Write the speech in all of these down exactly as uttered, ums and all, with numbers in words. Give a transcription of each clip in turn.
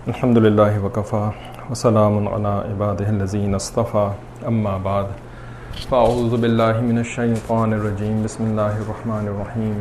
الحمد للہ وکفا وسلام علی عبادہ الذین اصطفى اما بعد فاعوذ باللہ من الشیطان الرجیم بسم اللہ الرحمن الرحیم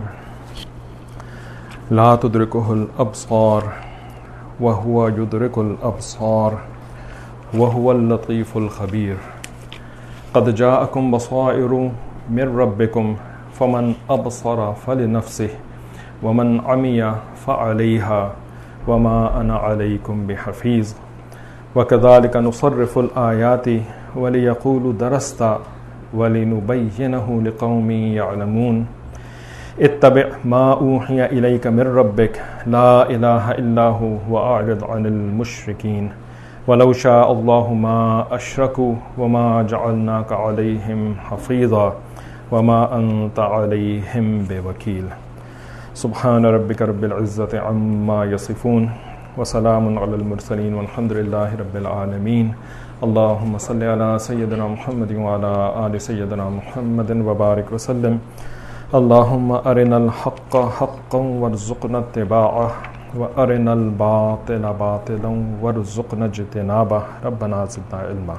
لا تدرکہ الابصار وہو یدرک الابصار وہو اللطیف الخبیر قد جاءکم بصائر من ربکم فمن ابصر فلنفسہ ومن عمی فعلیہا وما انا علیکم بحفیظ وکذالک نصرف الآیات ولیقولوا درست ولنبینہ لقوم یعلمون اتبع ما اوحی الیک من ربک لا الہ الا هو واعرض عن المشرکین ولو شاء اللہ ما اشرکوا وما جعلناک علیہم حفیظا وما انت علیہم بوکیل سبحان ربک رب العزت عما یصفون وسلام علی المرسلین والحمد للہ رب العالمین اللہم صلی علی سیدنا محمد وعلی آل سیدنا محمد وبارک وسلم اللہم ارنا الحق حقا وارزقنا اتباعه وارنا الباطل باطلا وارزقنا اجتنابه ربنا زدنا علما۔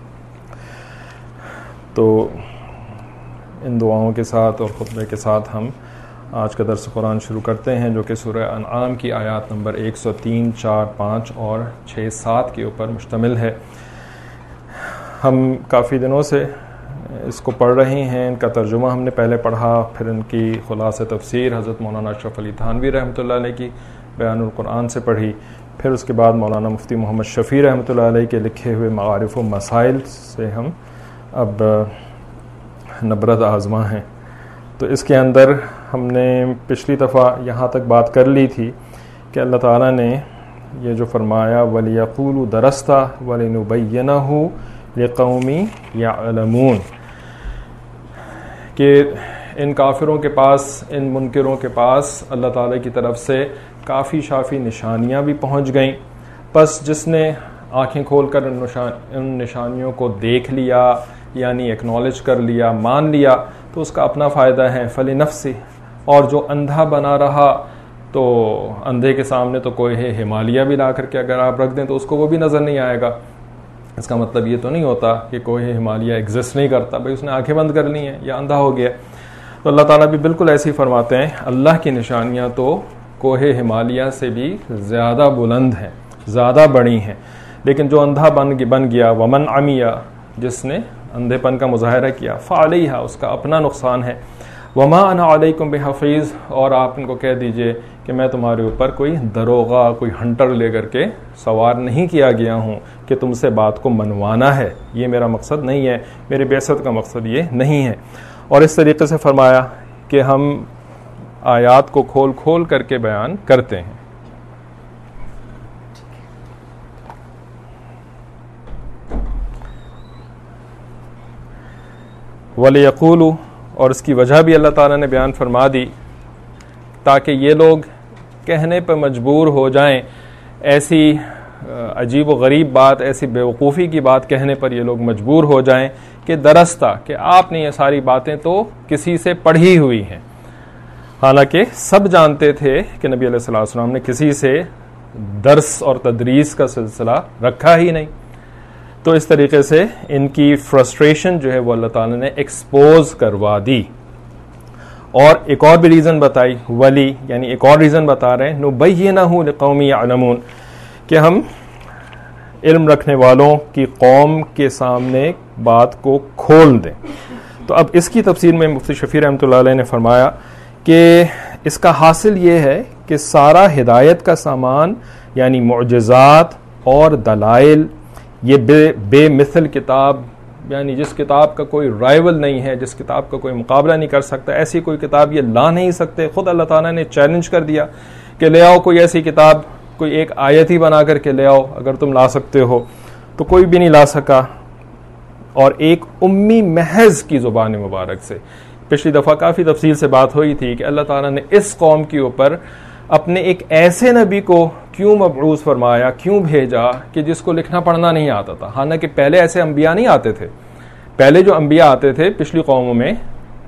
تو ان دعاؤں کے ساتھ اور خطبے کے ساتھ ہم آج کا درس قرآن شروع کرتے ہیں، جو کہ سورہ انعام کی آیات نمبر ایک سو تین، چار، پانچ اور چھ سات کے اوپر مشتمل ہے۔ ہم کافی دنوں سے اس کو پڑھ رہے ہیں، ان کا ترجمہ ہم نے پہلے پڑھا، پھر ان کی خلاصہ تفسیر حضرت مولانا اشرف علی تھانوی رحمۃ اللہ علیہ کی بیان القرآن سے پڑھی، پھر اس کے بعد مولانا مفتی محمد شفیع رحمۃ اللہ علیہ کے لکھے ہوئے معارف و مسائل سے ہم اب نبرد آزما ہیں۔ تو اس کے اندر ہم نے پچھلی دفعہ یہاں تک بات کر لی تھی کہ اللہ تعالیٰ نے یہ جو فرمایا وَلِيَقُولُوا دَرَسْتَ وَلِنُبَيِّنَهُ لِقَوْمٍ يَعْلَمُونَ، کہ ان کافروں کے پاس، ان منکروں کے پاس اللہ تعالیٰ کی طرف سے کافی شافی نشانیاں بھی پہنچ گئیں، بس جس نے آنکھیں کھول کر ان نشان ان نشانیوں کو دیکھ لیا، یعنی ایکنالج کر لیا، مان لیا، تو اس کا اپنا فائدہ ہے فلنفسہ، اور جو اندھا بنا رہا تو اندھے کے سامنے تو کوئی ہے ہمالیہ بھی لا کر کے اگر آپ رکھ دیں تو اس کو وہ بھی نظر نہیں آئے گا۔ اس کا مطلب یہ تو نہیں ہوتا کہ کوئی ہمالیہ ایگزسٹ نہیں کرتا، بھائی اس نے آنکھیں بند کر لی ہیں یا اندھا ہو گیا۔ تو اللہ تعالیٰ بھی بالکل ایسے ہی فرماتے ہیں، اللہ کی نشانیاں تو کوہ ہمالیہ سے بھی زیادہ بلند ہیں، زیادہ بڑی ہیں، لیکن جو اندھا بن بن گیا ومن عمیہ، جس نے اندھے پن کا مظاہرہ کیا، فعلیہا، اس کا اپنا نقصان ہے، وما انا علیکم بحفیظ، اور آپ ان کو کہہ دیجئے کہ میں تمہارے اوپر کوئی دروغہ، کوئی ہنٹر لے کر کے سوار نہیں کیا گیا ہوں کہ تم سے بات کو منوانا ہے، یہ میرا مقصد نہیں ہے، میرے بعثت کا مقصد یہ نہیں ہے۔ اور اس طریقے سے فرمایا کہ ہم آیات کو کھول کھول کر کے بیان کرتے ہیں۔ وَلِيَقُولُوا، اور اس کی وجہ بھی اللہ تعالیٰ نے بیان فرما دی تاکہ یہ لوگ کہنے پر مجبور ہو جائیں، ایسی عجیب و غریب بات، ایسی بیوقوفی کی بات کہنے پر یہ لوگ مجبور ہو جائیں کہ درستہ، کہ آپ نے یہ ساری باتیں تو کسی سے پڑھی ہوئی ہیں، حالانکہ سب جانتے تھے کہ نبی علیہ الصلوۃ والسلام نے کسی سے درس اور تدریس کا سلسلہ رکھا ہی نہیں۔ تو اس طریقے سے ان کی فرسٹریشن جو ہے وہ اللہ تعالیٰ نے ایکسپوز کروا دی۔ اور ایک اور بھی ریزن بتائی، ولی، یعنی ایک اور ریزن بتا رہے ہیں نُبَيِّنَهُ لِقَوْمٍ يَعْلَمُونَ، کہ ہم علم رکھنے والوں کی قوم کے سامنے بات کو کھول دیں۔ تو اب اس کی تفسیر میں مفتی شفیع رحمۃ اللہ علیہ نے فرمایا کہ اس کا حاصل یہ ہے کہ سارا ہدایت کا سامان، یعنی معجزات اور دلائل، یہ بے بے مثل کتاب، یعنی جس کتاب کا کوئی رائیول نہیں ہے، جس کتاب کا کوئی مقابلہ نہیں کر سکتا، ایسی کوئی کتاب یہ لا نہیں سکتے۔ خود اللہ تعالیٰ نے چیلنج کر دیا کہ لے آؤ کوئی ایسی کتاب، کوئی ایک آیت ہی بنا کر کے لے آؤ، اگر تم لا سکتے ہو، تو کوئی بھی نہیں لا سکا، اور ایک امی محض کی زبان مبارک سے۔ پچھلی دفعہ کافی تفصیل سے بات ہوئی تھی کہ اللہ تعالیٰ نے اس قوم کے اوپر اپنے ایک ایسے نبی کو کیوں مبعوث فرمایا، کیوں بھیجا کہ جس کو لکھنا پڑھنا نہیں آتا تھا، حالانکہ پہلے ایسے انبیاء نہیں آتے تھے۔ پہلے جو انبیاء آتے تھے پچھلی قوموں میں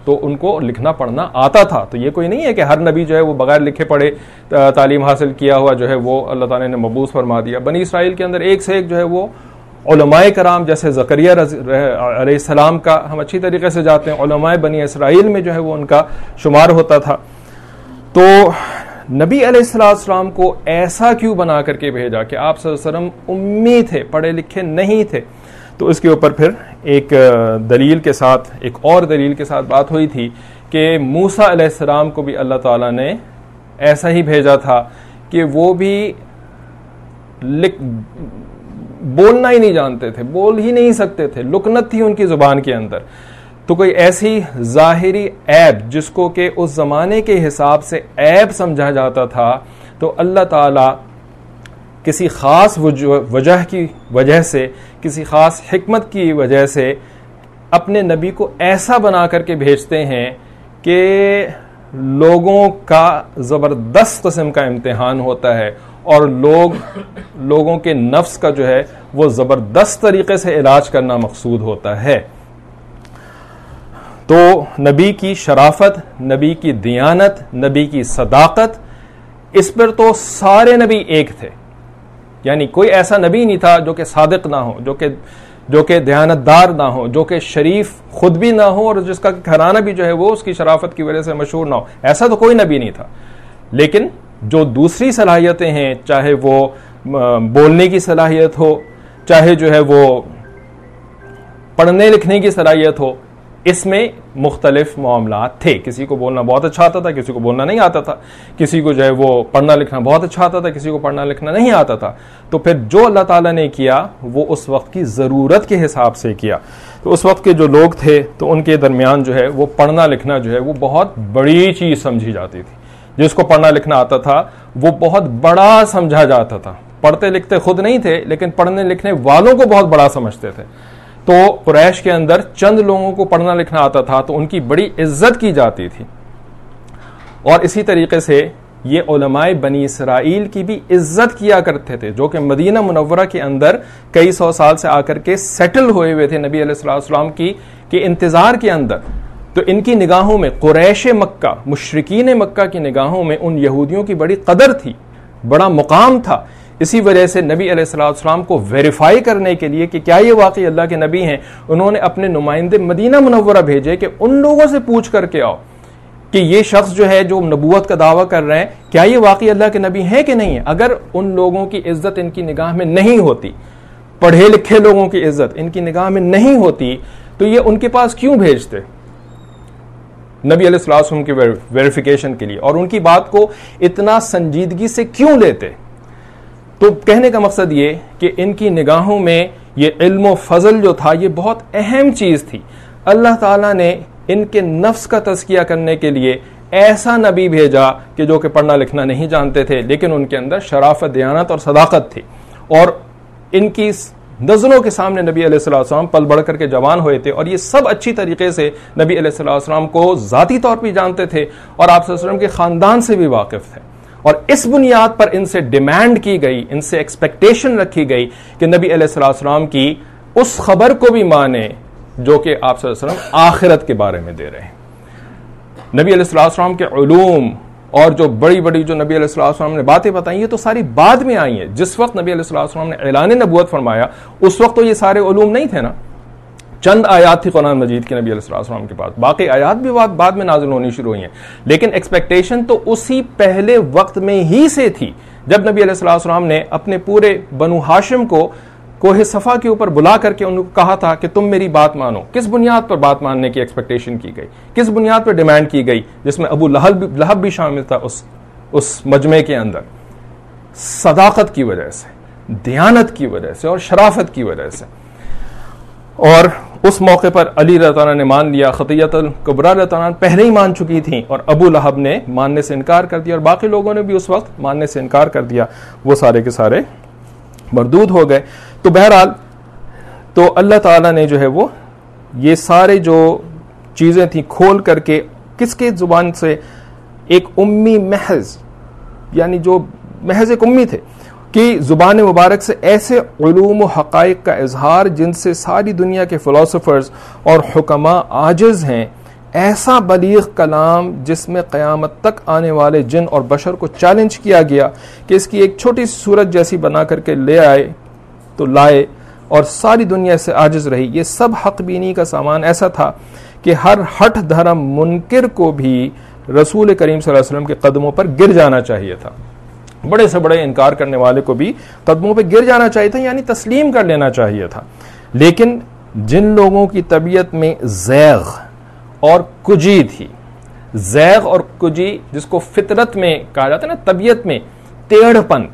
تو ان کو لکھنا پڑھنا آتا تھا. تو یہ کوئی نہیں ہے کہ ہر نبی جو ہے وہ بغیر لکھے پڑھے تعلیم حاصل کیا ہوا جو ہے وہ اللہ تعالیٰ نے مبعوث فرما دیا. بنی اسرائیل کے اندر ایک سے ایک جو ہے وہ علماء کرام، جیسے زکریا علیہ السلام کا ہم اچھی طریقے سے جاتے ہیں، علماء بنی اسرائیل میں جو ہے وہ ان کا شمار ہوتا تھا. تو نبی علیہ السلام کو ایسا کیوں بنا کر کے بھیجا کہ آپ صلی اللہ علیہ وسلم امی تھے، پڑھے لکھے نہیں تھے؟ تو اس کے اوپر پھر ایک دلیل کے ساتھ، ایک اور دلیل کے ساتھ بات ہوئی تھی کہ موسیٰ علیہ السلام کو بھی اللہ تعالیٰ نے ایسا ہی بھیجا تھا کہ وہ بھی لکھ بولنا ہی نہیں جانتے تھے، بول ہی نہیں سکتے تھے، لکنت تھی ان کی زبان کے اندر. تو کوئی ایسی ظاہری عیب جس کو کہ اس زمانے کے حساب سے عیب سمجھا جاتا تھا، تو اللہ تعالیٰ کسی خاص وجہ کی وجہ سے، کسی خاص حکمت کی وجہ سے اپنے نبی کو ایسا بنا کر کے بھیجتے ہیں کہ لوگوں کا زبردست قسم کا امتحان ہوتا ہے، اور لوگ لوگوں کے نفس کا جو ہے وہ زبردست طریقے سے علاج کرنا مقصود ہوتا ہے. تو نبی کی شرافت، نبی کی دیانت، نبی کی صداقت، اس پر تو سارے نبی ایک تھے. یعنی کوئی ایسا نبی نہیں تھا جو کہ صادق نہ ہو، جو کہ جو کہ دیانتدار نہ ہو، جو کہ شریف خود بھی نہ ہو اور جس کا گھرانہ بھی جو ہے وہ اس کی شرافت کی وجہ سے مشہور نہ ہو. ایسا تو کوئی نبی نہیں تھا. لیکن جو دوسری صلاحیتیں ہیں، چاہے وہ بولنے کی صلاحیت ہو، چاہے جو ہے وہ پڑھنے لکھنے کی صلاحیت ہو، اس میں مختلف معاملات تھے. کسی کو بولنا بہت اچھا آتا تھا، کسی کو بولنا نہیں آتا تھا، کسی کو جو ہے وہ پڑھنا لکھنا بہت اچھا آتا تھا، کسی کو پڑھنا لکھنا نہیں آتا تھا. تو پھر جو اللہ تعالیٰ نے کیا وہ اس وقت کی ضرورت کے حساب سے کیا. تو اس وقت کے جو لوگ تھے تو ان کے درمیان جو ہے وہ پڑھنا لکھنا جو ہے وہ بہت بڑی چیز سمجھی جاتی تھی. جس کو پڑھنا لکھنا آتا تھا وہ بہت بڑا سمجھا جاتا تھا. پڑھتے لکھتے خود نہیں تھے لیکن پڑھنے لکھنے والوں کو بہت بڑا سمجھتے تھے. تو قریش کے اندر چند لوگوں کو پڑھنا لکھنا آتا تھا تو ان کی بڑی عزت کی جاتی تھی. اور اسی طریقے سے یہ علماء بنی اسرائیل کی بھی عزت کیا کرتے تھے، جو کہ مدینہ منورہ کے اندر کئی سو سال سے آ کر کے سیٹل ہوئے ہوئے تھے نبی علیہ السلام کی کے انتظار کے اندر. تو ان کی نگاہوں میں، قریش مکہ، مشرکین مکہ کی نگاہوں میں ان یہودیوں کی بڑی قدر تھی، بڑا مقام تھا. اسی وجہ سے نبی علیہ السلام کو ویریفائی کرنے کے لیے کہ کیا یہ واقعی اللہ کے نبی ہیں، انہوں نے اپنے نمائندے مدینہ منورہ بھیجے کہ ان لوگوں سے پوچھ کر کے آؤ کہ یہ شخص جو ہے جو نبوت کا دعویٰ کر رہے ہیں کیا یہ واقعی اللہ کے نبی ہیں کہ نہیں ہے. اگر ان لوگوں کی عزت ان کی نگاہ میں نہیں ہوتی، پڑھے لکھے لوگوں کی عزت ان کی نگاہ میں نہیں ہوتی، تو یہ ان کے پاس کیوں بھیجتے نبی علیہ السلام کی ویریفیکیشن کے لیے، اور ان کی بات کو اتنا سنجیدگی سے کیوں لیتے. تو کہنے کا مقصد یہ کہ ان کی نگاہوں میں یہ علم و فضل جو تھا یہ بہت اہم چیز تھی. اللہ تعالیٰ نے ان کے نفس کا تزکیہ کرنے کے لیے ایسا نبی بھیجا کہ جو کہ پڑھنا لکھنا نہیں جانتے تھے لیکن ان کے اندر شرافت، دیانت اور صداقت تھی. اور ان کی نظروں کے سامنے نبی علیہ السلام پل بڑھ کر کے جوان ہوئے تھے، اور یہ سب اچھی طریقے سے نبی علیہ السلام کو ذاتی طور پہ جانتے تھے اور آپ صلی اللہ علیہ وسلم کے خاندان سے بھی واقف تھے. اور اس بنیاد پر ان سے ڈیمانڈ کی گئی، ان سے ایکسپیکٹیشن رکھی گئی کہ نبی علیہ السلام کی اس خبر کو بھی مانے جو کہ آپ صلی اللہ علیہ وسلم آخرت کے بارے میں دے رہے ہیں. نبی علیہ السلام کے علوم اور جو بڑی بڑی جو نبی علیہ السلام نے باتیں بتائی ہیں تو ساری بعد میں آئی ہیں. جس وقت نبی علیہ السلام نے اعلان نبوت فرمایا اس وقت تو یہ سارے علوم نہیں تھے نا. چند آیات تھی قرآن مجید کے نبی علیہ السلام کے پاس، باقی آیات بھی بعد میں نازل ہونی شروع ہوئی ہیں. لیکن ایکسپیکٹیشن تو اسی پہلے وقت میں ہی سے تھی جب نبی علیہ السلام نے اپنے پورے بنو ہاشم کو کوہ صفا کے اوپر بلا کر کے ان کو کہا تھا کہ تم میری بات مانو. کس بنیاد پر بات ماننے کی ایکسپیکٹیشن کی گئی، کس بنیاد پر ڈیمانڈ کی گئی، جس میں ابو لہب بھی, لہب بھی شامل تھا اس اس مجمع کے اندر. صداقت کی وجہ سے، دیانت کی وجہ سے اور شرافت کی وجہ سے. اور اس موقع پر علی رضی اللہ عنہ نے مان لیا، خطیۃ الکبریٰ رضی اللہ عنہ پہلے ہی مان چکی تھیں اور ابو لہب نے ماننے سے انکار کر دیا اور باقی لوگوں نے بھی اس وقت ماننے سے انکار کر دیا. وہ سارے کے سارے مردود ہو گئے. تو بہرحال تو اللہ تعالیٰ نے جو ہے وہ یہ سارے جو چیزیں تھیں کھول کر کے کس کے زبان سے، ایک امی محض، یعنی جو محض ایک امی تھے کی زبان مبارک سے ایسے علوم و حقائق کا اظہار جن سے ساری دنیا کے فلاسفرز اور حکماء عاجز ہیں، ایسا بلیغ کلام جس میں قیامت تک آنے والے جن اور بشر کو چیلنج کیا گیا کہ اس کی ایک چھوٹی سی صورت جیسی بنا کر کے لے آئے تو لائے اور ساری دنیا سے عاجز رہی. یہ سب حق بینی کا سامان ایسا تھا کہ ہر ہٹ دھرم منکر کو بھی رسول کریم صلی اللہ علیہ وسلم کے قدموں پر گر جانا چاہیے تھا. بڑے سے بڑے انکار کرنے والے کو بھی قدموں پہ گر جانا چاہیے تھا, یعنی تسلیم کر لینا چاہیے تھا. لیکن جن لوگوں کی طبیعت میں زیغ اور کجی تھی, زیغ اور کجی جس کو فطرت میں کہا جاتا ہے نا, طبیعت میں ٹیڑھ پن,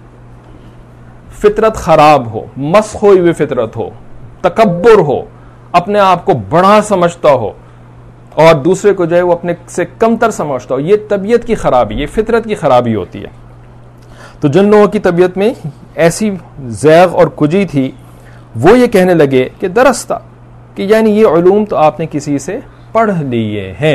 فطرت خراب ہو, مسخ ہوئی ہوئی فطرت ہو, تکبر ہو, اپنے آپ کو بڑا سمجھتا ہو اور دوسرے کو جو ہے وہ اپنے سے کمتر سمجھتا ہو, یہ طبیعت کی خرابی, یہ فطرت کی خرابی ہوتی ہے. تو جن لوگوں کی طبیعت میں ایسی زیغ اور کجی تھی وہ یہ کہنے لگے کہ درستہ کہ یعنی یہ علوم تو آپ نے کسی سے پڑھ لیے ہیں.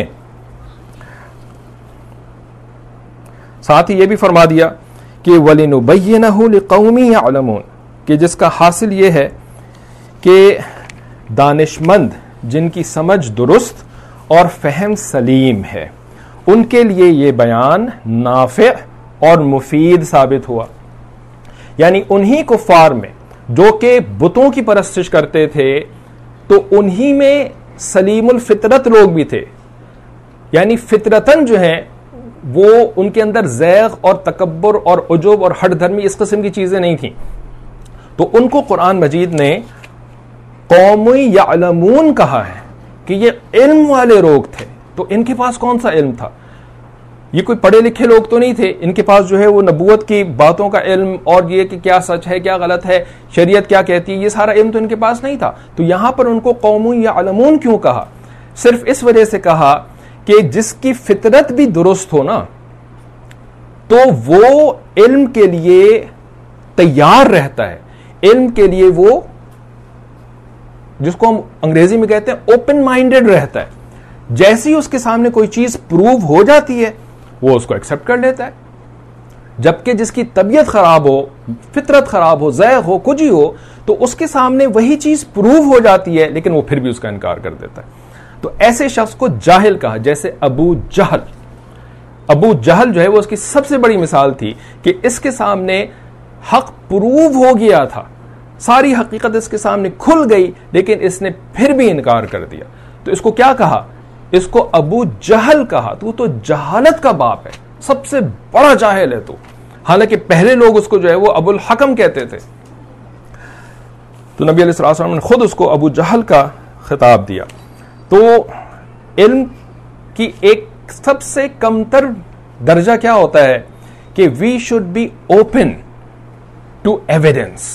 ساتھ ہی یہ بھی فرما دیا کہ وَلِنُبَيِّنَهُ لِقَوْمٍ يَعْلَمُونَ, کہ جس کا حاصل یہ ہے کہ دانشمند جن کی سمجھ درست اور فہم سلیم ہے ان کے لیے یہ بیان نافع اور مفید ثابت ہوا. یعنی انہی کفار میں جو کہ بتوں کی پرستش کرتے تھے تو انہی میں سلیم الفطرت لوگ بھی تھے, یعنی فطرتاً جو ہیں وہ ان کے اندر زیغ اور تکبر اور عجب اور ہٹ دھرمی اس قسم کی چیزیں نہیں تھیں. تو ان کو قرآن مجید نے قوم یعلمون کہا ہے کہ یہ علم والے لوگ تھے. تو ان کے پاس کون سا علم تھا؟ یہ کوئی پڑھے لکھے لوگ تو نہیں تھے, ان کے پاس جو ہے وہ نبوت کی باتوں کا علم اور یہ کہ کیا سچ ہے کیا غلط ہے, شریعت کیا کہتی ہے, یہ سارا علم تو ان کے پاس نہیں تھا. تو یہاں پر ان کو قوم یعلمون کیوں کہا؟ صرف اس وجہ سے کہا کہ جس کی فطرت بھی درست ہو نا تو وہ علم کے لیے تیار رہتا ہے, علم کے لیے وہ جس کو ہم انگریزی میں کہتے ہیں اوپن مائنڈڈ رہتا ہے. جیسی اس کے سامنے کوئی چیز پروو ہو جاتی ہے وہ اس کو ایکسپٹ کر لیتا ہے, جبکہ جس کی طبیعت خراب ہو, فطرت خراب ہو, زیغ ہو, کجی ہو, تو اس کے سامنے وہی چیز پروو ہو جاتی ہے لیکن وہ پھر بھی اس کا انکار کر دیتا ہے. تو ایسے شخص کو جاہل کہا. جیسے ابو جہل, ابو جہل جو ہے وہ اس کی سب سے بڑی مثال تھی کہ اس کے سامنے حق پروو ہو گیا تھا, ساری حقیقت اس کے سامنے کھل گئی لیکن اس نے پھر بھی انکار کر دیا. تو اس کو کیا کہا؟ اس کو ابو جہل کہا. تو تو جہالت کا باپ ہے, سب سے بڑا جاہل ہے تو. حالانکہ پہلے لوگ اس کو جو ہے وہ ابو الحکم کہتے تھے. تو نبی علیہ الصلوۃ والسلام نے خود اس کو ابو جہل کا خطاب دیا. تو علم کی ایک سب سے کمتر درجہ کیا ہوتا ہے کہ we should be open to evidence.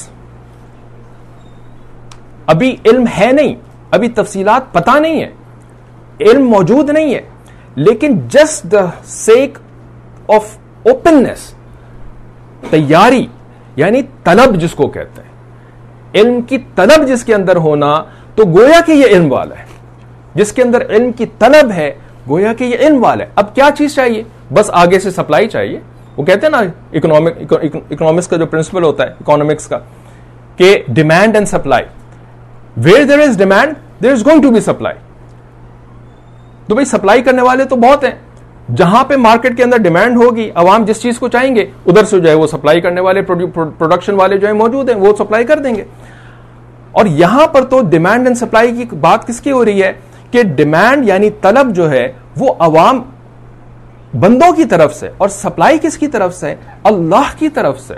ابھی علم ہے نہیں, ابھی تفصیلات پتہ نہیں ہے, علم موجود نہیں ہے, لیکن just the sake of openness, تیاری یعنی طلب جس کو کہتے ہیں, علم کی طلب جس کے اندر ہونا, تو گویا کہ یہ علم والا ہے. جس کے اندر علم کی طلب ہے گویا کہ یہ علم والا ہے. اب کیا چیز چاہیے؟ بس آگے سے سپلائی چاہیے. وہ کہتے ہیں نا اکنامک اکنامکس کا جو پرنسپل ہوتا ہے اکنامکس کا کہ demand and supply, where there is demand there is going to be supply. تو بھائی سپلائی کرنے والے تو بہت ہیں, جہاں پہ مارکیٹ کے اندر ڈیمانڈ ہوگی, عوام جس چیز کو چاہیں گے ادھر سے جو ہے وہ سپلائی کرنے والے پروڈکشن والے جو ہے موجود ہیں وہ سپلائی کر دیں گے. اور یہاں پر تو ڈیمانڈ اینڈ سپلائی کی بات کس کی ہو رہی ہے کہ ڈیمانڈ یعنی طلب جو ہے وہ عوام بندوں کی طرف سے, اور سپلائی کس کی طرف سے؟ اللہ کی طرف سے.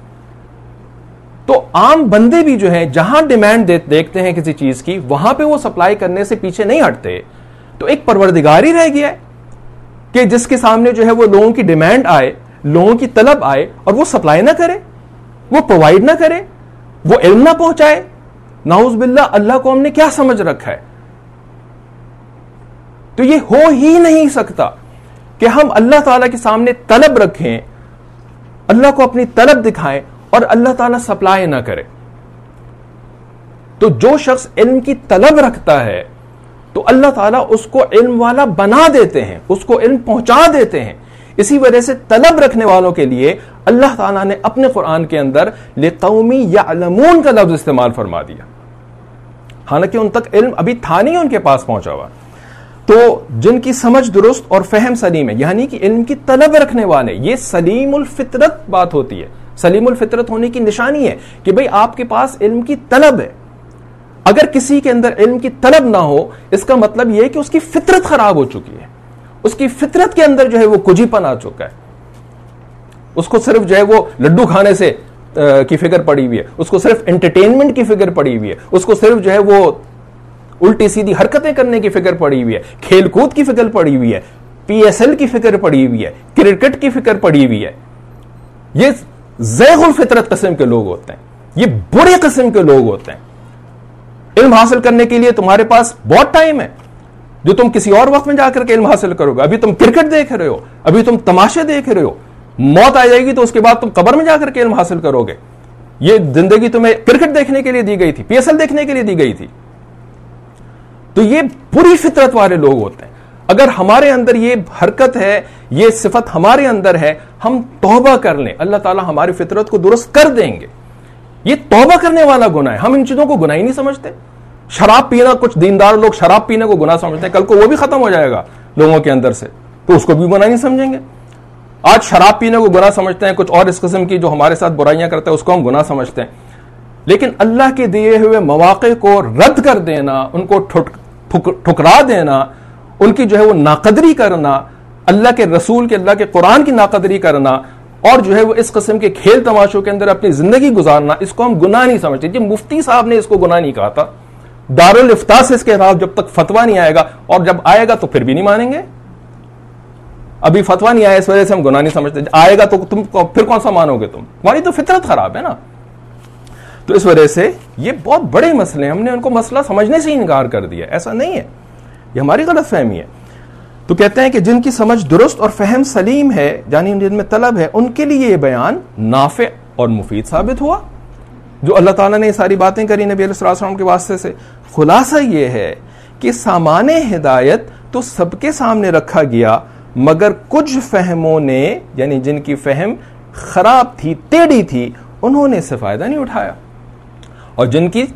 تو عام بندے بھی جو ہیں جہاں ڈیمانڈ دیکھتے ہیں کسی چیز کی وہاں پہ وہ سپلائی کرنے سے پیچھے نہیں ہٹتے. تو ایک پروردگار ہی رہ گیا ہے کہ جس کے سامنے جو ہے وہ لوگوں کی ڈیمانڈ آئے, لوگوں کی طلب آئے اور وہ سپلائی نہ کرے, وہ پرووائڈ نہ کرے, وہ علم نہ پہنچائے. نعوذ باللہ, اللہ کو ہم نے کیا سمجھ رکھا ہے؟ تو یہ ہو ہی نہیں سکتا کہ ہم اللہ تعالیٰ کے سامنے طلب رکھیں, اللہ کو اپنی طلب دکھائیں اور اللہ تعالیٰ سپلائی نہ کرے. تو جو شخص علم کی طلب رکھتا ہے تو اللہ تعالیٰ اس کو علم والا بنا دیتے ہیں, اس کو علم پہنچا دیتے ہیں. اسی وجہ سے طلب رکھنے والوں کے لیے اللہ تعالیٰ نے اپنے قرآن کے اندر لِقَوْمٍ يَعْلَمُونَ کا لفظ استعمال فرما دیا, حالانکہ ان تک علم ابھی تھا نہیں ان کے پاس پہنچا ہوا. تو جن کی سمجھ درست اور فہم سلیم ہے، یعنی کہ علم کی طلب رکھنے والے، یہ سلیم الفطرت بات ہوتی ہے. سلیم الفطرت ہونے کی نشانی ہے کہ بھئی آپ کے پاس علم کی طلب ہے. اگر کسی کے اندر علم کی طلب نہ ہو، اس کا مطلب یہ ہے کہ اس کی فطرت خراب ہو چکی ہے، اس کی فطرت کے اندر جو ہے وہ کجی پن آ چکا ہے. اس کو صرف جو ہے وہ لڈو کھانے سے کی فکر پڑی ہوئی ہے، اس کو صرف انٹرٹینمنٹ کی فکر پڑی ہوئی ہے، اس کو صرف جو ہے وہ الٹی سیدھی حرکتیں کرنے کی فکر پڑی ہوئی ہے، کھیل کود کی فکر پڑی ہوئی ہے، پی ایس ایل کی فکر پڑی ہوئی ہے، کرکٹ کی فکر پڑی ہوئی ہے. یہ زیغ الفطرت قسم کے لوگ ہوتے ہیں، یہ برے قسم کے لوگ ہوتے ہیں. علم حاصل کرنے کے لیے تمہارے پاس بہت ٹائم ہے، جو تم کسی اور وقت میں جا کر کے علم حاصل کرو گے. ابھی تم کرکٹ دیکھ رہے ہو، ابھی تم تماشے دیکھ رہے ہو. موت آ جائے گی تو اس کے بعد تم قبر میں جا کر کے علم حاصل کرو گے. یہ زندگی تمہیں کرکٹ دیکھنے کے لیے دی گئی تھی، پی ایس ایل دیکھنے کے لیے دی گئی تھی. تو یہ بری فطرت والے لوگ ہوتے ہیں. اگر ہمارے اندر یہ حرکت ہے، یہ صفت ہمارے اندر ہے، ہم توبہ کر لیں، اللہ تعالیٰ ہماری فطرت کو درست کر دیں گے. یہ توبہ کرنے والا گناہ ہے. ہم ان چیزوں کو گناہ ہی نہیں سمجھتے. شراب پینا، کچھ دیندار لوگ شراب پینے کو گناہ سمجھتے ہیں، کل کو وہ بھی ختم ہو جائے گا لوگوں کے اندر سے تو اس کو بھی گناہ نہیں سمجھیں گے. آج شراب پینے کو گناہ سمجھتے ہیں، کچھ اور اس قسم کی جو ہمارے ساتھ برائیاں کرتے ہیں اس کو ہم گناہ سمجھتے ہیں. لیکن اللہ کے دیے ہوئے مواقع کو رد کر دینا، ان کو ٹھکرا دینا، ان کی جو ہے وہ ناقدری کرنا، اللہ کے رسول کے، اللہ کے قرآن کی ناقدری کرنا، اور جو ہے وہ اس قسم کے کھیل تماشوں کے اندر اپنی زندگی گزارنا، اس کو ہم گناہ نہیں سمجھتے. جی مفتی صاحب نے اس کو گناہ نہیں کہا تھا. دارالفتاء سے اس کے خلاف جب تک فتویٰ نہیں آئے گا، اور جب آئے گا تو پھر بھی نہیں مانیں گے. ابھی فتویٰ نہیں آیا اس وجہ سے ہم گناہ نہیں سمجھتے، آئے گا تو تم پھر کون سا مانو گے؟ تم تمہاری تو فطرت خراب ہے نا. تو اس وجہ سے یہ بہت بڑے مسئلے ہیں، ہم نے ان کو مسئلہ سمجھنے سے ہی انکار کر دیا. ایسا نہیں ہے، یہ ہماری غلط فہمی ہے. تو کہتے ہیں کہ جن کی سمجھ درست اور فہم سلیم ہے، یعنی جن میں طلب ہے، ان کے لیے یہ بیان نافع اور مفید ثابت ہوا. جو اللہ تعالیٰ نے یہ ساری باتیں کری نبی علیہ الصلوۃ والسلام کے واسطے سے، خلاصہ یہ ہے کہ سامان ہدایت تو سب کے سامنے رکھا گیا، مگر کچھ فہموں نے، یعنی جن کی فہم خراب تھی، ٹیڑھی تھی، انہوں نے اس سے فائدہ نہیں اٹھایا. اور جن کی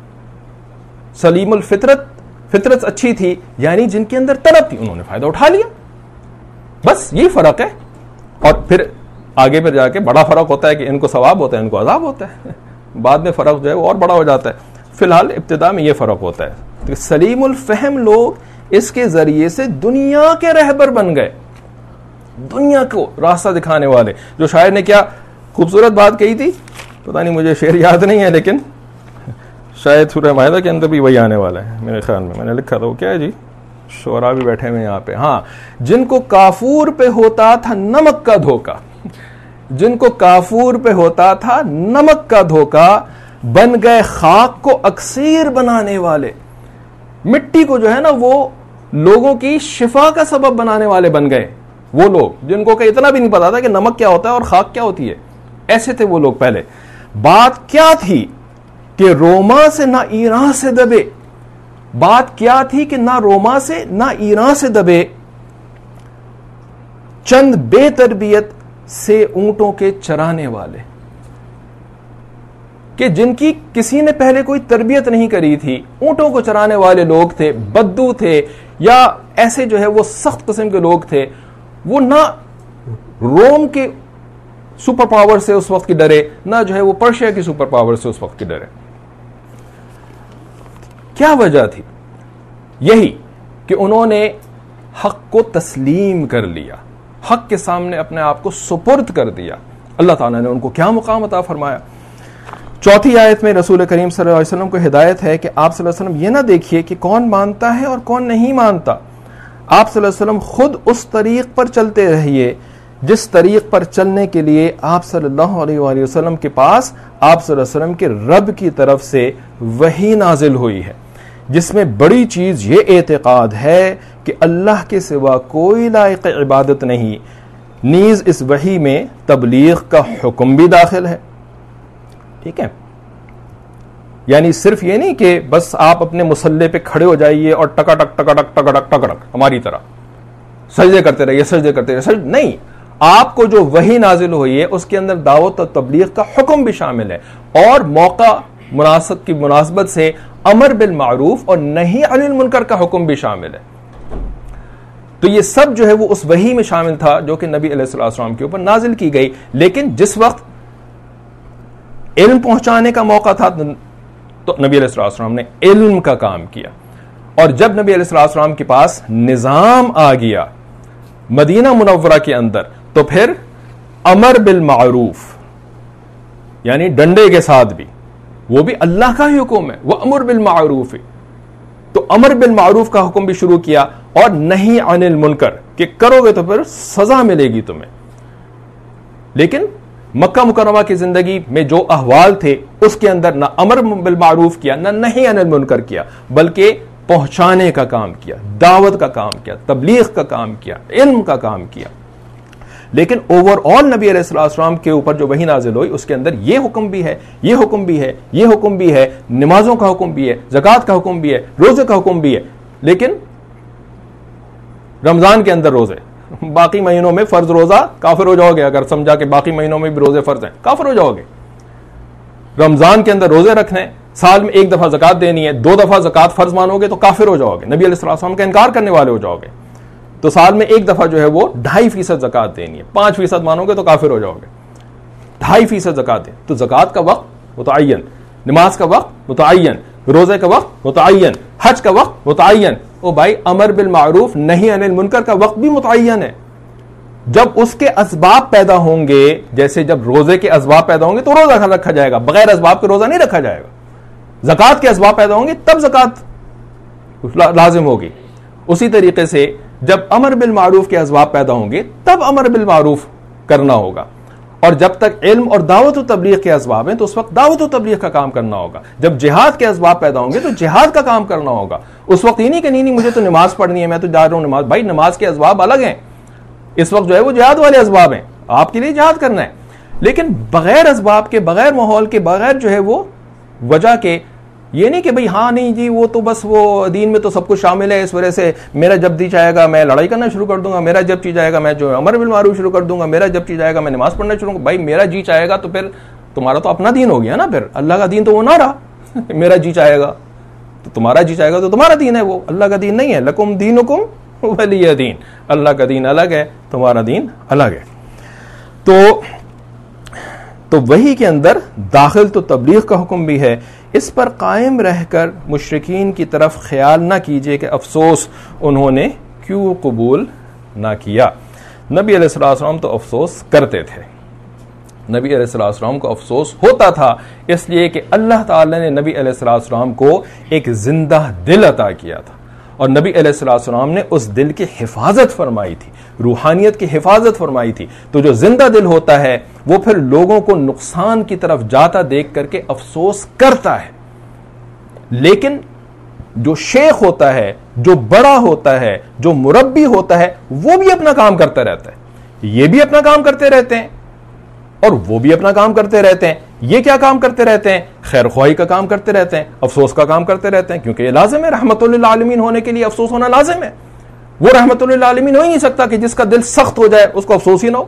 سلیم الفطرت، فطرت اچھی تھی، یعنی جن کے اندر طلب تھی، انہوں نے فائدہ اٹھا لیا. بس یہی فرق ہے. اور پھر آگے پھر جا کے بڑا فرق ہوتا ہے کہ ان کو ثواب ہوتا ہے، ان کو عذاب ہوتا ہے. بعد میں فرق جو ہے وہ اور بڑا ہو جاتا ہے. فی الحال ابتدا میں یہ فرق ہوتا ہے. تو سلیم الفہم لوگ اس کے ذریعے سے دنیا کے رہبر بن گئے، دنیا کو راستہ دکھانے والے. جو شاعر نے کیا خوبصورت بات کہی تھی، پتہ نہیں مجھے شعر یاد نہیں ہے، لیکن شاید سورہ مائدہ کے اندر بھی وہی آنے والا ہے میرے خیال میں. میں نے لکھا تھا وہ کیا ہے جی، شعراء بھی بیٹھے ہوئے یہاں پہ. ہاں، جن کو کافور پہ ہوتا تھا نمک کا دھوکا، جن کو کافور پہ ہوتا تھا نمک کا دھوکا، بن گئے خاک کو اکسیر بنانے والے. مٹی کو جو ہے نا وہ لوگوں کی شفا کا سبب بنانے والے بن گئے. وہ لوگ جن کو کہ اتنا بھی نہیں پتا تھا کہ نمک کیا ہوتا ہے اور خاک کیا ہوتی ہے، ایسے تھے وہ لوگ پہلے. بات کیا تھی کہ روما سے نہ ایران سے دبے، بات کیا تھی کہ نہ روما سے نہ ایران سے دبے، چند بے تربیت سے اونٹوں کے چرانے والے. کہ جن کی کسی نے پہلے کوئی تربیت نہیں کری تھی، اونٹوں کو چرانے والے لوگ تھے، بدو تھے، یا ایسے جو ہے وہ سخت قسم کے لوگ تھے. وہ نہ روم کے سپر پاور سے اس وقت کی ڈرے، نہ جو ہے وہ پرشیا کی سپر پاور سے اس وقت کی ڈرے. کیا وجہ تھی؟ یہی کہ انہوں نے حق کو تسلیم کر لیا، حق کے سامنے اپنے آپ کو سپرد کر دیا. اللہ تعالیٰ نے ان کو کیا مقام عطا فرمایا. چوتھی آیت میں رسول کریم صلی اللہ علیہ وسلم کو ہدایت ہے کہ آپ صلی اللہ علیہ وسلم یہ نہ دیکھیے کہ کون مانتا ہے اور کون نہیں مانتا. آپ صلی اللہ علیہ وسلم خود اس طریق پر چلتے رہیے جس طریق پر چلنے کے لیے آپ صلی اللہ علیہ وآلہ وسلم کے پاس آپ صلی اللہ علیہ وسلم کے رب کی طرف سے وحی نازل ہوئی ہے، جس میں بڑی چیز یہ اعتقاد ہے کہ اللہ کے سوا کوئی لائق عبادت نہیں. نیز اس وحی میں تبلیغ کا حکم بھی داخل ہے. ٹھیک ہے، یعنی صرف یہ نہیں کہ بس آپ اپنے مصلے پہ کھڑے ہو جائیے اور ٹکا ٹک ٹکا ٹک ٹکا ٹک ٹکا ٹک ہماری طرح سجدے کرتے رہیے سجدے کرتے رہیے سجدے نہیں. آپ کو جو وحی نازل ہوئی ہے اس کے اندر دعوت اور تبلیغ کا حکم بھی شامل ہے، اور موقع مناسب کی مناسبت سے امر بالمعروف اور نہی عن المنکر کا حکم بھی شامل ہے. تو یہ سب جو ہے وہ اس وحی میں شامل تھا جو کہ نبی علیہ الصلوۃ والسلام کے اوپر نازل کی گئی. لیکن جس وقت علم پہنچانے کا موقع تھا تو نبی علیہ الصلوۃ والسلام نے علم کا کام کیا. اور جب نبی علیہ الصلوۃ والسلام کے پاس نظام آ گیا مدینہ منورہ کے اندر تو پھر امر بالمعروف یعنی ڈنڈے کے ساتھ بھی, وہ بھی اللہ کا ہی حکم ہے, وہ امر بالمعروف ہے, تو امر بالمعروف کا حکم بھی شروع کیا اور نہیں عن المنکر کہ کرو گے تو پھر سزا ملے گی تمہیں. لیکن مکہ مکرمہ کی زندگی میں جو احوال تھے اس کے اندر نہ امر بالمعروف کیا نہ نہیں عن المنکر کیا, بلکہ پہنچانے کا کام کیا, دعوت کا کام کیا, تبلیغ کا کام کیا, علم کا کام کیا. لیکن اوور آل نبی علیہ الصلوۃ والسلام کے اوپر جو وحی نازل ہوئی اس کے اندر یہ حکم بھی ہے, یہ حکم بھی ہے, یہ حکم بھی ہے, نمازوں کا حکم بھی ہے, زکوٰۃ کا حکم بھی ہے, روزے کا حکم بھی ہے. لیکن رمضان کے اندر روزے, باقی مہینوں میں فرض روزہ کافر ہو جاؤ گے اگر سمجھا کہ باقی مہینوں میں بھی روزے فرض ہیں, کافر ہو جاؤ گے. رمضان کے اندر روزے رکھنے, سال میں ایک دفعہ زکوٰۃ دینی ہے, دو دفعہ زکوٰۃ فرض مانو گے تو کافر ہو جاؤ گے, نبی علیہ الصلوۃ والسلام کا انکار کرنے والے ہو جاؤ گے. تو سال میں ایک دفعہ جو ہے وہ ڈھائی فیصد زکوٰۃ دینی ہے, پانچ فیصد مانو گے تو کافر ہو جاؤ گے. ڈھائی فیصد زکوٰۃ دیں تو زکوٰۃ کا وقت متعین, نماز کا وقت متعین, روزے کا وقت متعین, حج کا وقت متعین. او بھائی امر بالمعروف نہیں عن المنکر کا وقت بھی متعین ہے. جب اس کے اسباب پیدا ہوں گے, جیسے جب روزے کے اسباب پیدا ہوں گے تو روزہ رکھا جائے گا, بغیر اسباب کے روزہ نہیں رکھا جائے گا. زکوٰۃ کے اسباب پیدا ہوں گے تب زکوٰۃ لازم ہوگی. اسی طریقے سے جب امر بالمعروف کے اسباب پیدا ہوں گے تب امر بالمعروف کرنا ہوگا. اور جب تک علم اور دعوت و تبلیغ کے اسباب ہیں تو اس وقت دعوت و تبلیغ کا کام کرنا ہوگا. جب جہاد کے اسباب پیدا ہوں گے تو جہاد کا کام کرنا ہوگا. اس وقت یہ نہیں کہ نہیں نہیں مجھے تو نماز پڑھنی ہے, میں تو جا رہا ہوں نماز. بھائی نماز کے اسباب الگ ہیں, اس وقت جو ہے وہ جہاد والے اسباب ہیں, آپ کے لیے جہاد کرنا ہے. لیکن بغیر اسباب کے, بغیر ماحول کے, بغیر جو ہے وہ وجہ کے, یہ نہیں کہ بھئی ہاں نہیں جی وہ تو بس وہ دین میں تو سب کچھ شامل ہے, اس وجہ سے میرا جب جی چاہے گا میں لڑائی کرنا شروع کر دوں گا, میرا جب جی چاہے گا میں جو امر بالمعروف شروع کر دوں گا, میرا جب جی چاہے گا میں نماز پڑھنا شروع کروں گا. بھائی میرا جی چاہے گا تو پھر تمہارا تو اپنا دین ہو گیا نا, پھر اللہ کا دین تو وہ نہ رہا. میرا جی چاہے گا تو تمہارا جی چاہے گا تو تمہارا دین ہے, وہ اللہ کا دین نہیں ہے. لکم دینکم ولی دین, اللہ کا دین الگ ہے, تمہارا دین الگ ہے. تو تو وحی کے اندر داخل تو تبلیغ کا حکم بھی ہے. اس پر قائم رہ کر مشرکین کی طرف خیال نہ کیجئے کہ افسوس انہوں نے کیوں قبول نہ کیا. نبی علیہ الصلوۃ والسلام تو افسوس کرتے تھے, نبی علیہ الصلوۃ والسلام کو افسوس ہوتا تھا, اس لیے کہ اللہ تعالی نے نبی علیہ الصلوۃ والسلام کو ایک زندہ دل عطا کیا تھا اور نبی علیہ الصلوۃ والسلام نے اس دل کی حفاظت فرمائی تھی, روحانیت کی حفاظت فرمائی تھی. تو جو زندہ دل ہوتا ہے وہ پھر لوگوں کو نقصان کی طرف جاتا دیکھ کر کے افسوس کرتا ہے. لیکن جو شیخ ہوتا ہے, جو بڑا ہوتا ہے, جو مربی ہوتا ہے, وہ بھی اپنا کام کرتا رہتا ہے. یہ بھی اپنا کام کرتے رہتے ہیں اور وہ بھی اپنا کام کرتے رہتے ہیں. یہ کیا کام کرتے رہتے ہیں؟ خیر خواہی کا کام کرتے رہتے ہیں, افسوس کا کام کرتے رہتے ہیں, کیونکہ یہ لازم ہے. رحمت للعالمین ہونے کے لیے افسوس ہونا لازم ہے. وہ رحمت للعالمین ہو ہی نہیں سکتا کہ جس کا دل سخت ہو جائے اس کو افسوس ہی نہ ہو.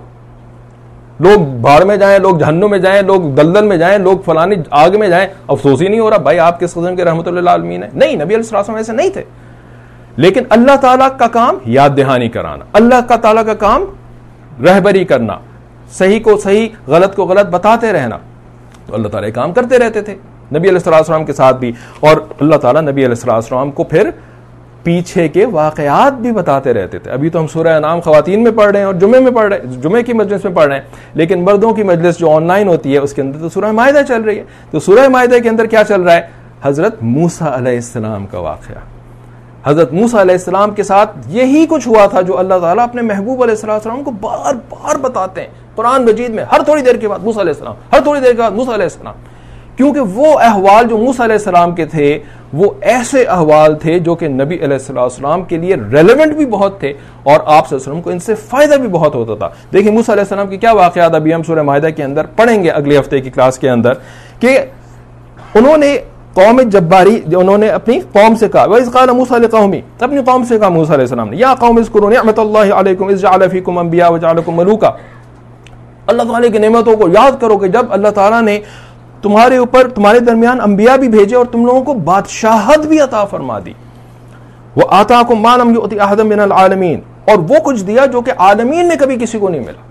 لوگ بھاڑ میں جائیں, لوگ جہنم میں جائیں, لوگ دلدل میں جائیں, لوگ فلانی آگ میں جائیں, افسوس ہی نہیں ہو رہا. بھائی آپ کس قسم کے رحمت للعالمین ہیں؟ نہیں, نبی علیہ الصلوۃ والسلام ایسے نہیں تھے. لیکن اللہ تعالیٰ کا کام یاد دہانی کرانا, اللہ کا تعالیٰ کا کام رہبری کرنا, صحیح کو صحیح, غلط کو غلط بتاتے رہنا. تو اللہ تعالیٰ کام کرتے رہتے تھے نبی علیہ الصلوۃ والسلام کے ساتھ بھی. اور اللہ تعالیٰ نبی علیہ الصلوۃ والسلام کو پھر پیچھے کے واقعات بھی بتاتے رہتے تھے. ابھی تو ہم سورہ انعام خواتین میں پڑھ رہے ہیں اور جمعے میں پڑھ رہے ہیں, جمعے کی مجلس میں پڑھ رہے ہیں, لیکن مردوں کی مجلس جو آن لائن ہوتی ہے اس کے اندر تو سورہ مائدہ چل رہی ہے. تو سورہ مائدہ کے اندر کیا چل رہا ہے؟ حضرت موسیٰ علیہ السلام کا واقعہ. حضرت موسیٰ علیہ السلام کے ساتھ یہی کچھ ہوا تھا جو اللہ تعالیٰ اپنے محبوب علیہ السلام کو بار بار بتاتے ہیں قرآن مجید میں. ہر تھوڑی دیر کے بعد موسیٰ علیہ السلام, ہر تھوڑی دیر کے بعد موسیٰ علیہ السلام, کیونکہ وہ احوال جو موسیٰ علیہ السلام کے تھے وہ ایسے احوال تھے جو کہ نبی علیہ السلام کے لیے ریلیونٹ بھی بہت تھے اور آپ صلی اللہ علیہ وسلم کو ان سے فائدہ بھی بہت ہوتا تھا. دیکھیں موسیٰ علیہ السلام کے کیا واقعات ابھی ہم سورہ مائدہ کے اندر پڑھیں گے اگلے ہفتے کی کلاس کے اندر, کہ انہوں نے قوم جباری, جو انہوں نے اپنی قوم سے کہا, وَإِذْ قَالَ مُوسَىٰ لِقَوْمِهِ, اپنی قوم سے کہا موسیٰ علیہ السلام نے, یا قوم اذکروا نعمت اللہ علیکم اذ جعل فیکم انبیاء وجعلکم ملوکا. اللہ تعالیٰ کی نعمتوں کو یاد کرو کہ جب اللہ تعالیٰ نے تمہارے اوپر, تمہارے درمیان انبیاء بھی بھیجے اور تم لوگوں کو بادشاہت بھی عطا فرما دی. وَآتَاكُم مَا لَمْ يُؤْتِ أَحَدًا مِّنَ الْعَالَمِينَ, اور وہ کچھ دیا جو کہ عالمین میں کبھی کسی کو نہیں ملا.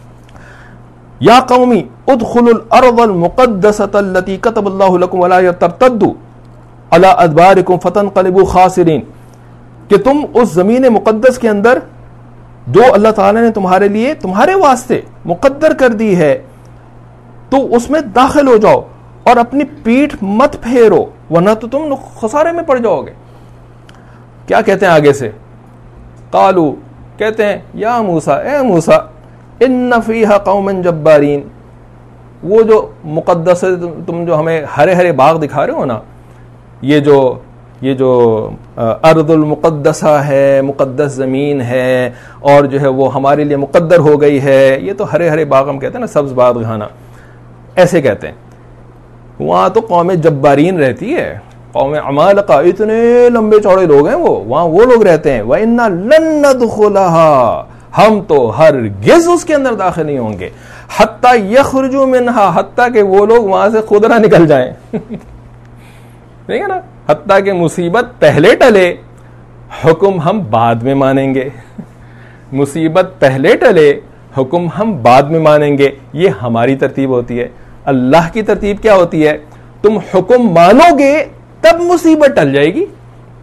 یا قومی ادخلوا الارض المقدسۃ التي كتب اللہ لكم ولا ترتدوا على ادباركم فتنقلبوا خاسرین، کہ تم اس زمین مقدس کے اندر جو اللہ تعالیٰ نے تمہارے لیے تمہارے واسطے مقدر کر دی ہے تو اس میں داخل ہو جاؤ اور اپنی پیٹھ مت پھیرو ورنہ تو تم خسارے میں پڑ جاؤ گے. کیا کہتے ہیں آگے سے؟ قالو، کہتے ہیں یا موسیٰ، اے موسیٰ، ان فیہا قوما جبارین، وہ جو مقدس تم جو ہمیں ہرے ہرے باغ دکھا رہے ہو نا، یہ جو یہ جو ارض المقدسہ ہے، مقدس زمین ہے اور جو ہے وہ ہمارے لیے مقدر ہو گئی ہے، یہ تو ہرے ہرے باغ ہم کہتے ہیں نا، سبز باغ گھانا، ایسے کہتے ہیں. وہاں تو قوم جبارین رہتی ہے، قوم عمالقہ، اتنے لمبے چوڑے لوگ ہیں وہ، وہاں وہ لوگ رہتے ہیں. وَإِنَّا لَن نَّدْخُلَهَا، ہم تو ہرگز اس کے اندر داخل نہیں ہوں گے، حتیٰ یخرجوا منہا، حتیٰ کہ وہ لوگ وہاں سے خود نہ نکل جائیں. ٹھیک ہے نا، حتیٰ کہ مصیبت پہلے ٹلے، حکم ہم بعد میں مانیں گے. مصیبت پہلے ٹلے، حکم ہم بعد میں مانیں گے. یہ ہماری ترتیب ہوتی ہے. اللہ کی ترتیب کیا ہوتی ہے؟ تم حکم مانو گے تب مصیبت ٹل جائے گی.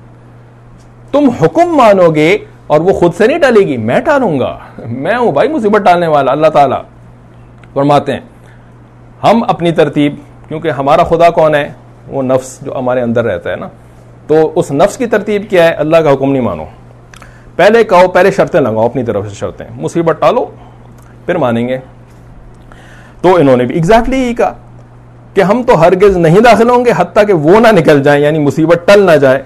تم حکم مانو گے اور وہ خود سے نہیں ٹلے گی، میں ٹالوں گا، میں ہوں بھائی مصیبت ٹالنے والا. اللہ تعالیٰ فرماتے ہیں ہم اپنی ترتیب، کیونکہ ہمارا خدا کون ہے؟ وہ نفس جو ہمارے اندر رہتا ہے نا، تو اس نفس کی ترتیب کیا ہے؟ اللہ کا حکم نہیں مانو. پہلے کہو، پہلے شرطیں لگاؤ اپنی طرف سے، شرطیں، مصیبت ٹالو پھر مانیں گے. تو انہوں نے بھی ایگزیکٹلی یہی کہا کہ ہم تو ہرگز نہیں داخل ہوں گے حتیٰ کہ وہ نہ نکل جائیں، یعنی مصیبت ٹل نہ جائے.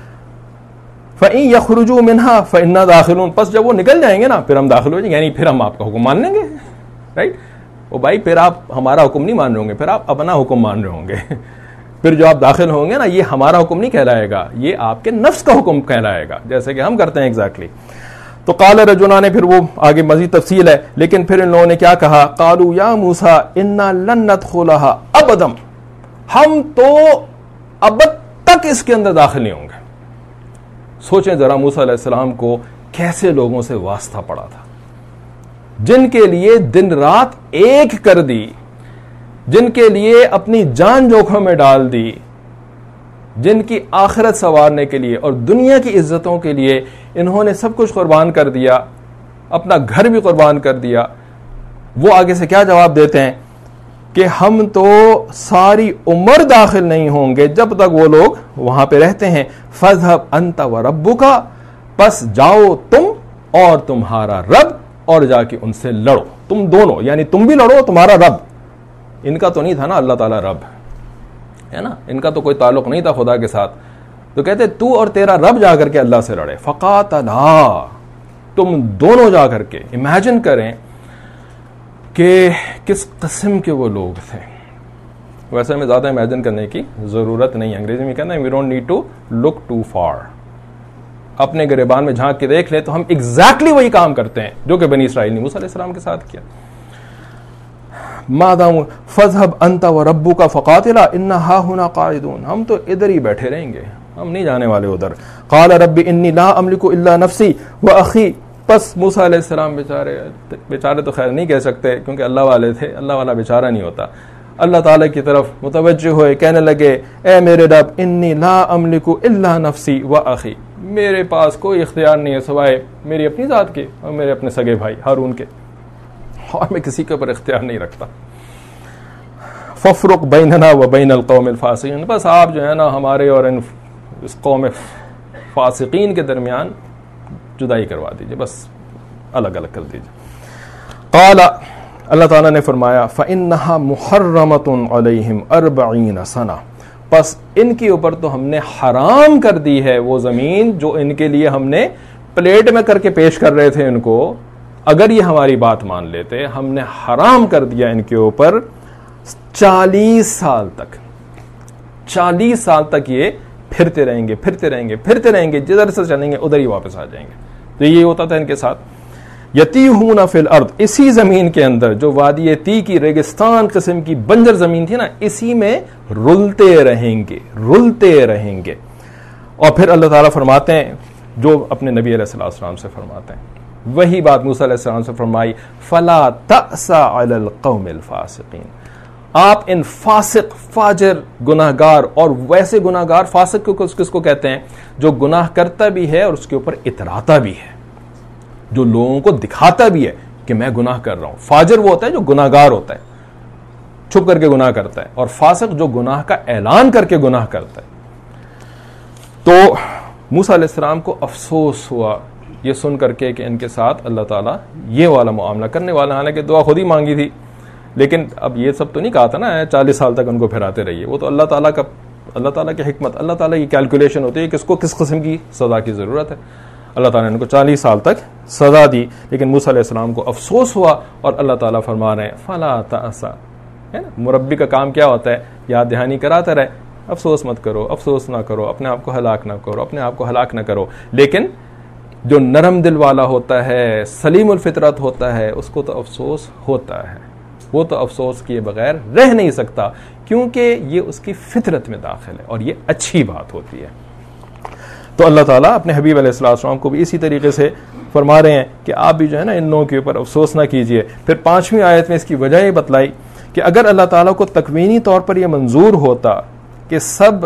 فَإِن يَخْرُجُوا مِنْهَا فَإِنَّا دَاخِلُونَ، پس جب وہ نکل جائیں گے نا پھر ہم داخل ہو جائیں گے، یعنی پھر ہم آپ کا حکم مان لیں گے. رائٹ؟ وہ بھائی پھر آپ ہمارا حکم نہیں مان رہے ہوں گے، پھر آپ اپنا حکم مان رہے ہوں گے. پھر جو آپ داخل ہوں گے نا، یہ ہمارا حکم نہیں کہلائے گا، یہ آپ کے نفس کا حکم کہلائے گا، جیسے کہ ہم کرتے ہیں ایگزیکٹلی. تو قال رجلان نے، پھر وہ آگے مزید تفصیل ہے، لیکن پھر ان لوگوں نے کیا کہا؟ قالوا یا موسیٰ انا لن ندخلها ابدا، ہم تو ابد تک اس کے اندر داخل نہیں ہوں گے. سوچیں ذرا موسیٰ علیہ السلام کو کیسے لوگوں سے واسطہ پڑا تھا، جن کے لیے دن رات ایک کر دی، جن کے لیے اپنی جان جوکھوں میں ڈال دی، جن کی آخرت سنوارنے کے لیے اور دنیا کی عزتوں کے لیے انہوں نے سب کچھ قربان کر دیا، اپنا گھر بھی قربان کر دیا. وہ آگے سے کیا جواب دیتے ہیں کہ ہم تو ساری عمر داخل نہیں ہوں گے جب تک وہ لوگ وہاں پہ رہتے ہیں. فَاذْهَبْ أَنْتَ وَرَبُّكَ، پس جاؤ تم اور تمہارا رب اور جا کے ان سے لڑو، تم دونوں، یعنی تم بھی لڑو، تمہارا رب. ان کا تو نہیں تھا نا اللہ تعالیٰ رب ہے نا، ان کا تو کوئی تعلق نہیں تھا خدا کے ساتھ، تو کہتے تو اور تیرا رب جا کر کے اللہ سے لڑے. فقاتلا، تم دونوں جا کر کے. امیجن کریں کہ کس قسم کے وہ لوگ تھے. ویسے میں زیادہ امیجن کرنے کی ضرورت نہیں، انگریزی میں کہنا ہے we don't need to look too far. اپنے گریبان میں جھانک کے دیکھ لیں تو ہم ایگزیکٹلی وہی کام کرتے ہیں جو کہ بنی اسرائیل نے موسیٰ علیہ السلام کے ساتھ کیا. مادام فذهب انت وربک فقاتلا ان ها هنا قاعدون، ہم تو ادھر ہی بیٹھے رہیں گے، ہم نہیں جانے والے ادھر. قال رب انی لا املک الا نفسی واخی، پس موسیٰ علیہ السلام بیچارے بیچارے تو خیر نہیں کہہ سکتے کیونکہ اللہ والے تھے، اللہ والا بیچارہ نہیں ہوتا. اللہ تعالیٰ کی طرف متوجہ ہوئے، کہنے لگے اے میرے رب انی لا املک الا نفسی واخی، میرے پاس کوئی اختیار نہیں ہے سوائے میری اپنی ذات کے اور میرے اپنے سگے بھائی ہارون کے، اور میں کسی کے اوپر اختیار نہیں رکھتا. ففرق بیننا و بین القوم الفاسقین، بس آپ جو ہے نا ہمارے اور ان اس قوم فاسقین کے درمیان جدائی کروا دیجئے، بس الگ الگ کر دیجئے. قال، اللہ تعالیٰ نے فرمایا فإنها محرمۃ علیہم اربعین سنہ، پس ان کے اوپر تو ہم نے حرام کر دی ہے وہ زمین جو ان کے لیے ہم نے پلیٹ میں کر کے پیش کر رہے تھے ان کو. اگر یہ ہماری بات مان لیتے، ہم نے حرام کر دیا ان کے اوپر چالیس سال تک. چالیس سال تک یہ پھرتے رہیں گے پھرتے رہیں گے پھرتے رہیں گے، جدھر سے چلیں گے ادھر ہی واپس آ جائیں گے. تو یہ ہوتا تھا ان کے ساتھ. یتیہون فی الارض، اسی زمین کے اندر جو وادی تی کی ریگستان قسم کی بنجر زمین تھی نا، اسی میں رلتے رہیں گے رلتے رہیں گے. اور پھر اللہ تعالیٰ فرماتے ہیں جو اپنے نبی علیہ الصلوۃ والسلام سے فرماتے ہیں. وہی بات موسیٰ علیہ السلام سے فرمائی فلا تأسا علی القوم الفاسقین. آپ ان فاسق فاجر گناہگار، اور ویسے گناہگار فاسق کو کس کو کہتے ہیں؟ جو گناہ کرتا بھی ہے اور اس کے اوپر اتراتا بھی ہے، جو لوگوں کو دکھاتا بھی ہے کہ میں گناہ کر رہا ہوں. فاجر وہ ہوتا ہے جو گناہگار ہوتا ہے، چھپ کر کے گناہ کرتا ہے، اور فاسق جو گناہ کا اعلان کر کے گناہ کرتا ہے. تو موسیٰ علیہ السلام کو افسوس ہوا یہ سن کر کے کہ ان کے ساتھ اللہ تعالیٰ یہ والا معاملہ کرنے والا. حالانکہ دعا خود ہی مانگی تھی، لیکن اب یہ سب تو نہیں کہا تھا نا چالیس سال تک ان کو پھراتے رہیے. وہ تو اللہ تعالیٰ کا اللہ تعالیٰ کی حکمت، اللہ تعالیٰ کی کیلکولیشن ہوتی ہے کہ اس کو کس قسم کی سزا کی ضرورت ہے. اللہ تعالیٰ نے ان کو چالیس سال تک سزا دی، لیکن موسیٰ علیہ السلام کو افسوس ہوا، اور اللہ تعالیٰ فرما رہے ہیں فلا تأسا. ہے نا، مربی کا کام کیا ہوتا ہے؟ یاد دہانی کراتا رہے، افسوس مت کرو، افسوس نہ کرو، اپنے آپ کو ہلاک نہ کرو، اپنے آپ کو ہلاک نہ کرو. لیکن جو نرم دل والا ہوتا ہے، سلیم الفطرت ہوتا ہے، اس کو تو افسوس ہوتا ہے. وہ تو افسوس کیے بغیر رہ نہیں سکتا، کیونکہ یہ اس کی فطرت میں داخل ہے اور یہ اچھی بات ہوتی ہے. تو اللہ تعالیٰ اپنے حبیب علیہ الصلوۃ والسلام کو بھی اسی طریقے سے فرما رہے ہیں کہ آپ بھی جو ہے نا ان لوگوں کے اوپر افسوس نہ کیجیے. پھر پانچویں آیت میں اس کی وجہ یہ بتلائی کہ اگر اللہ تعالیٰ کو تکوینی طور پر یہ منظور ہوتا کہ سب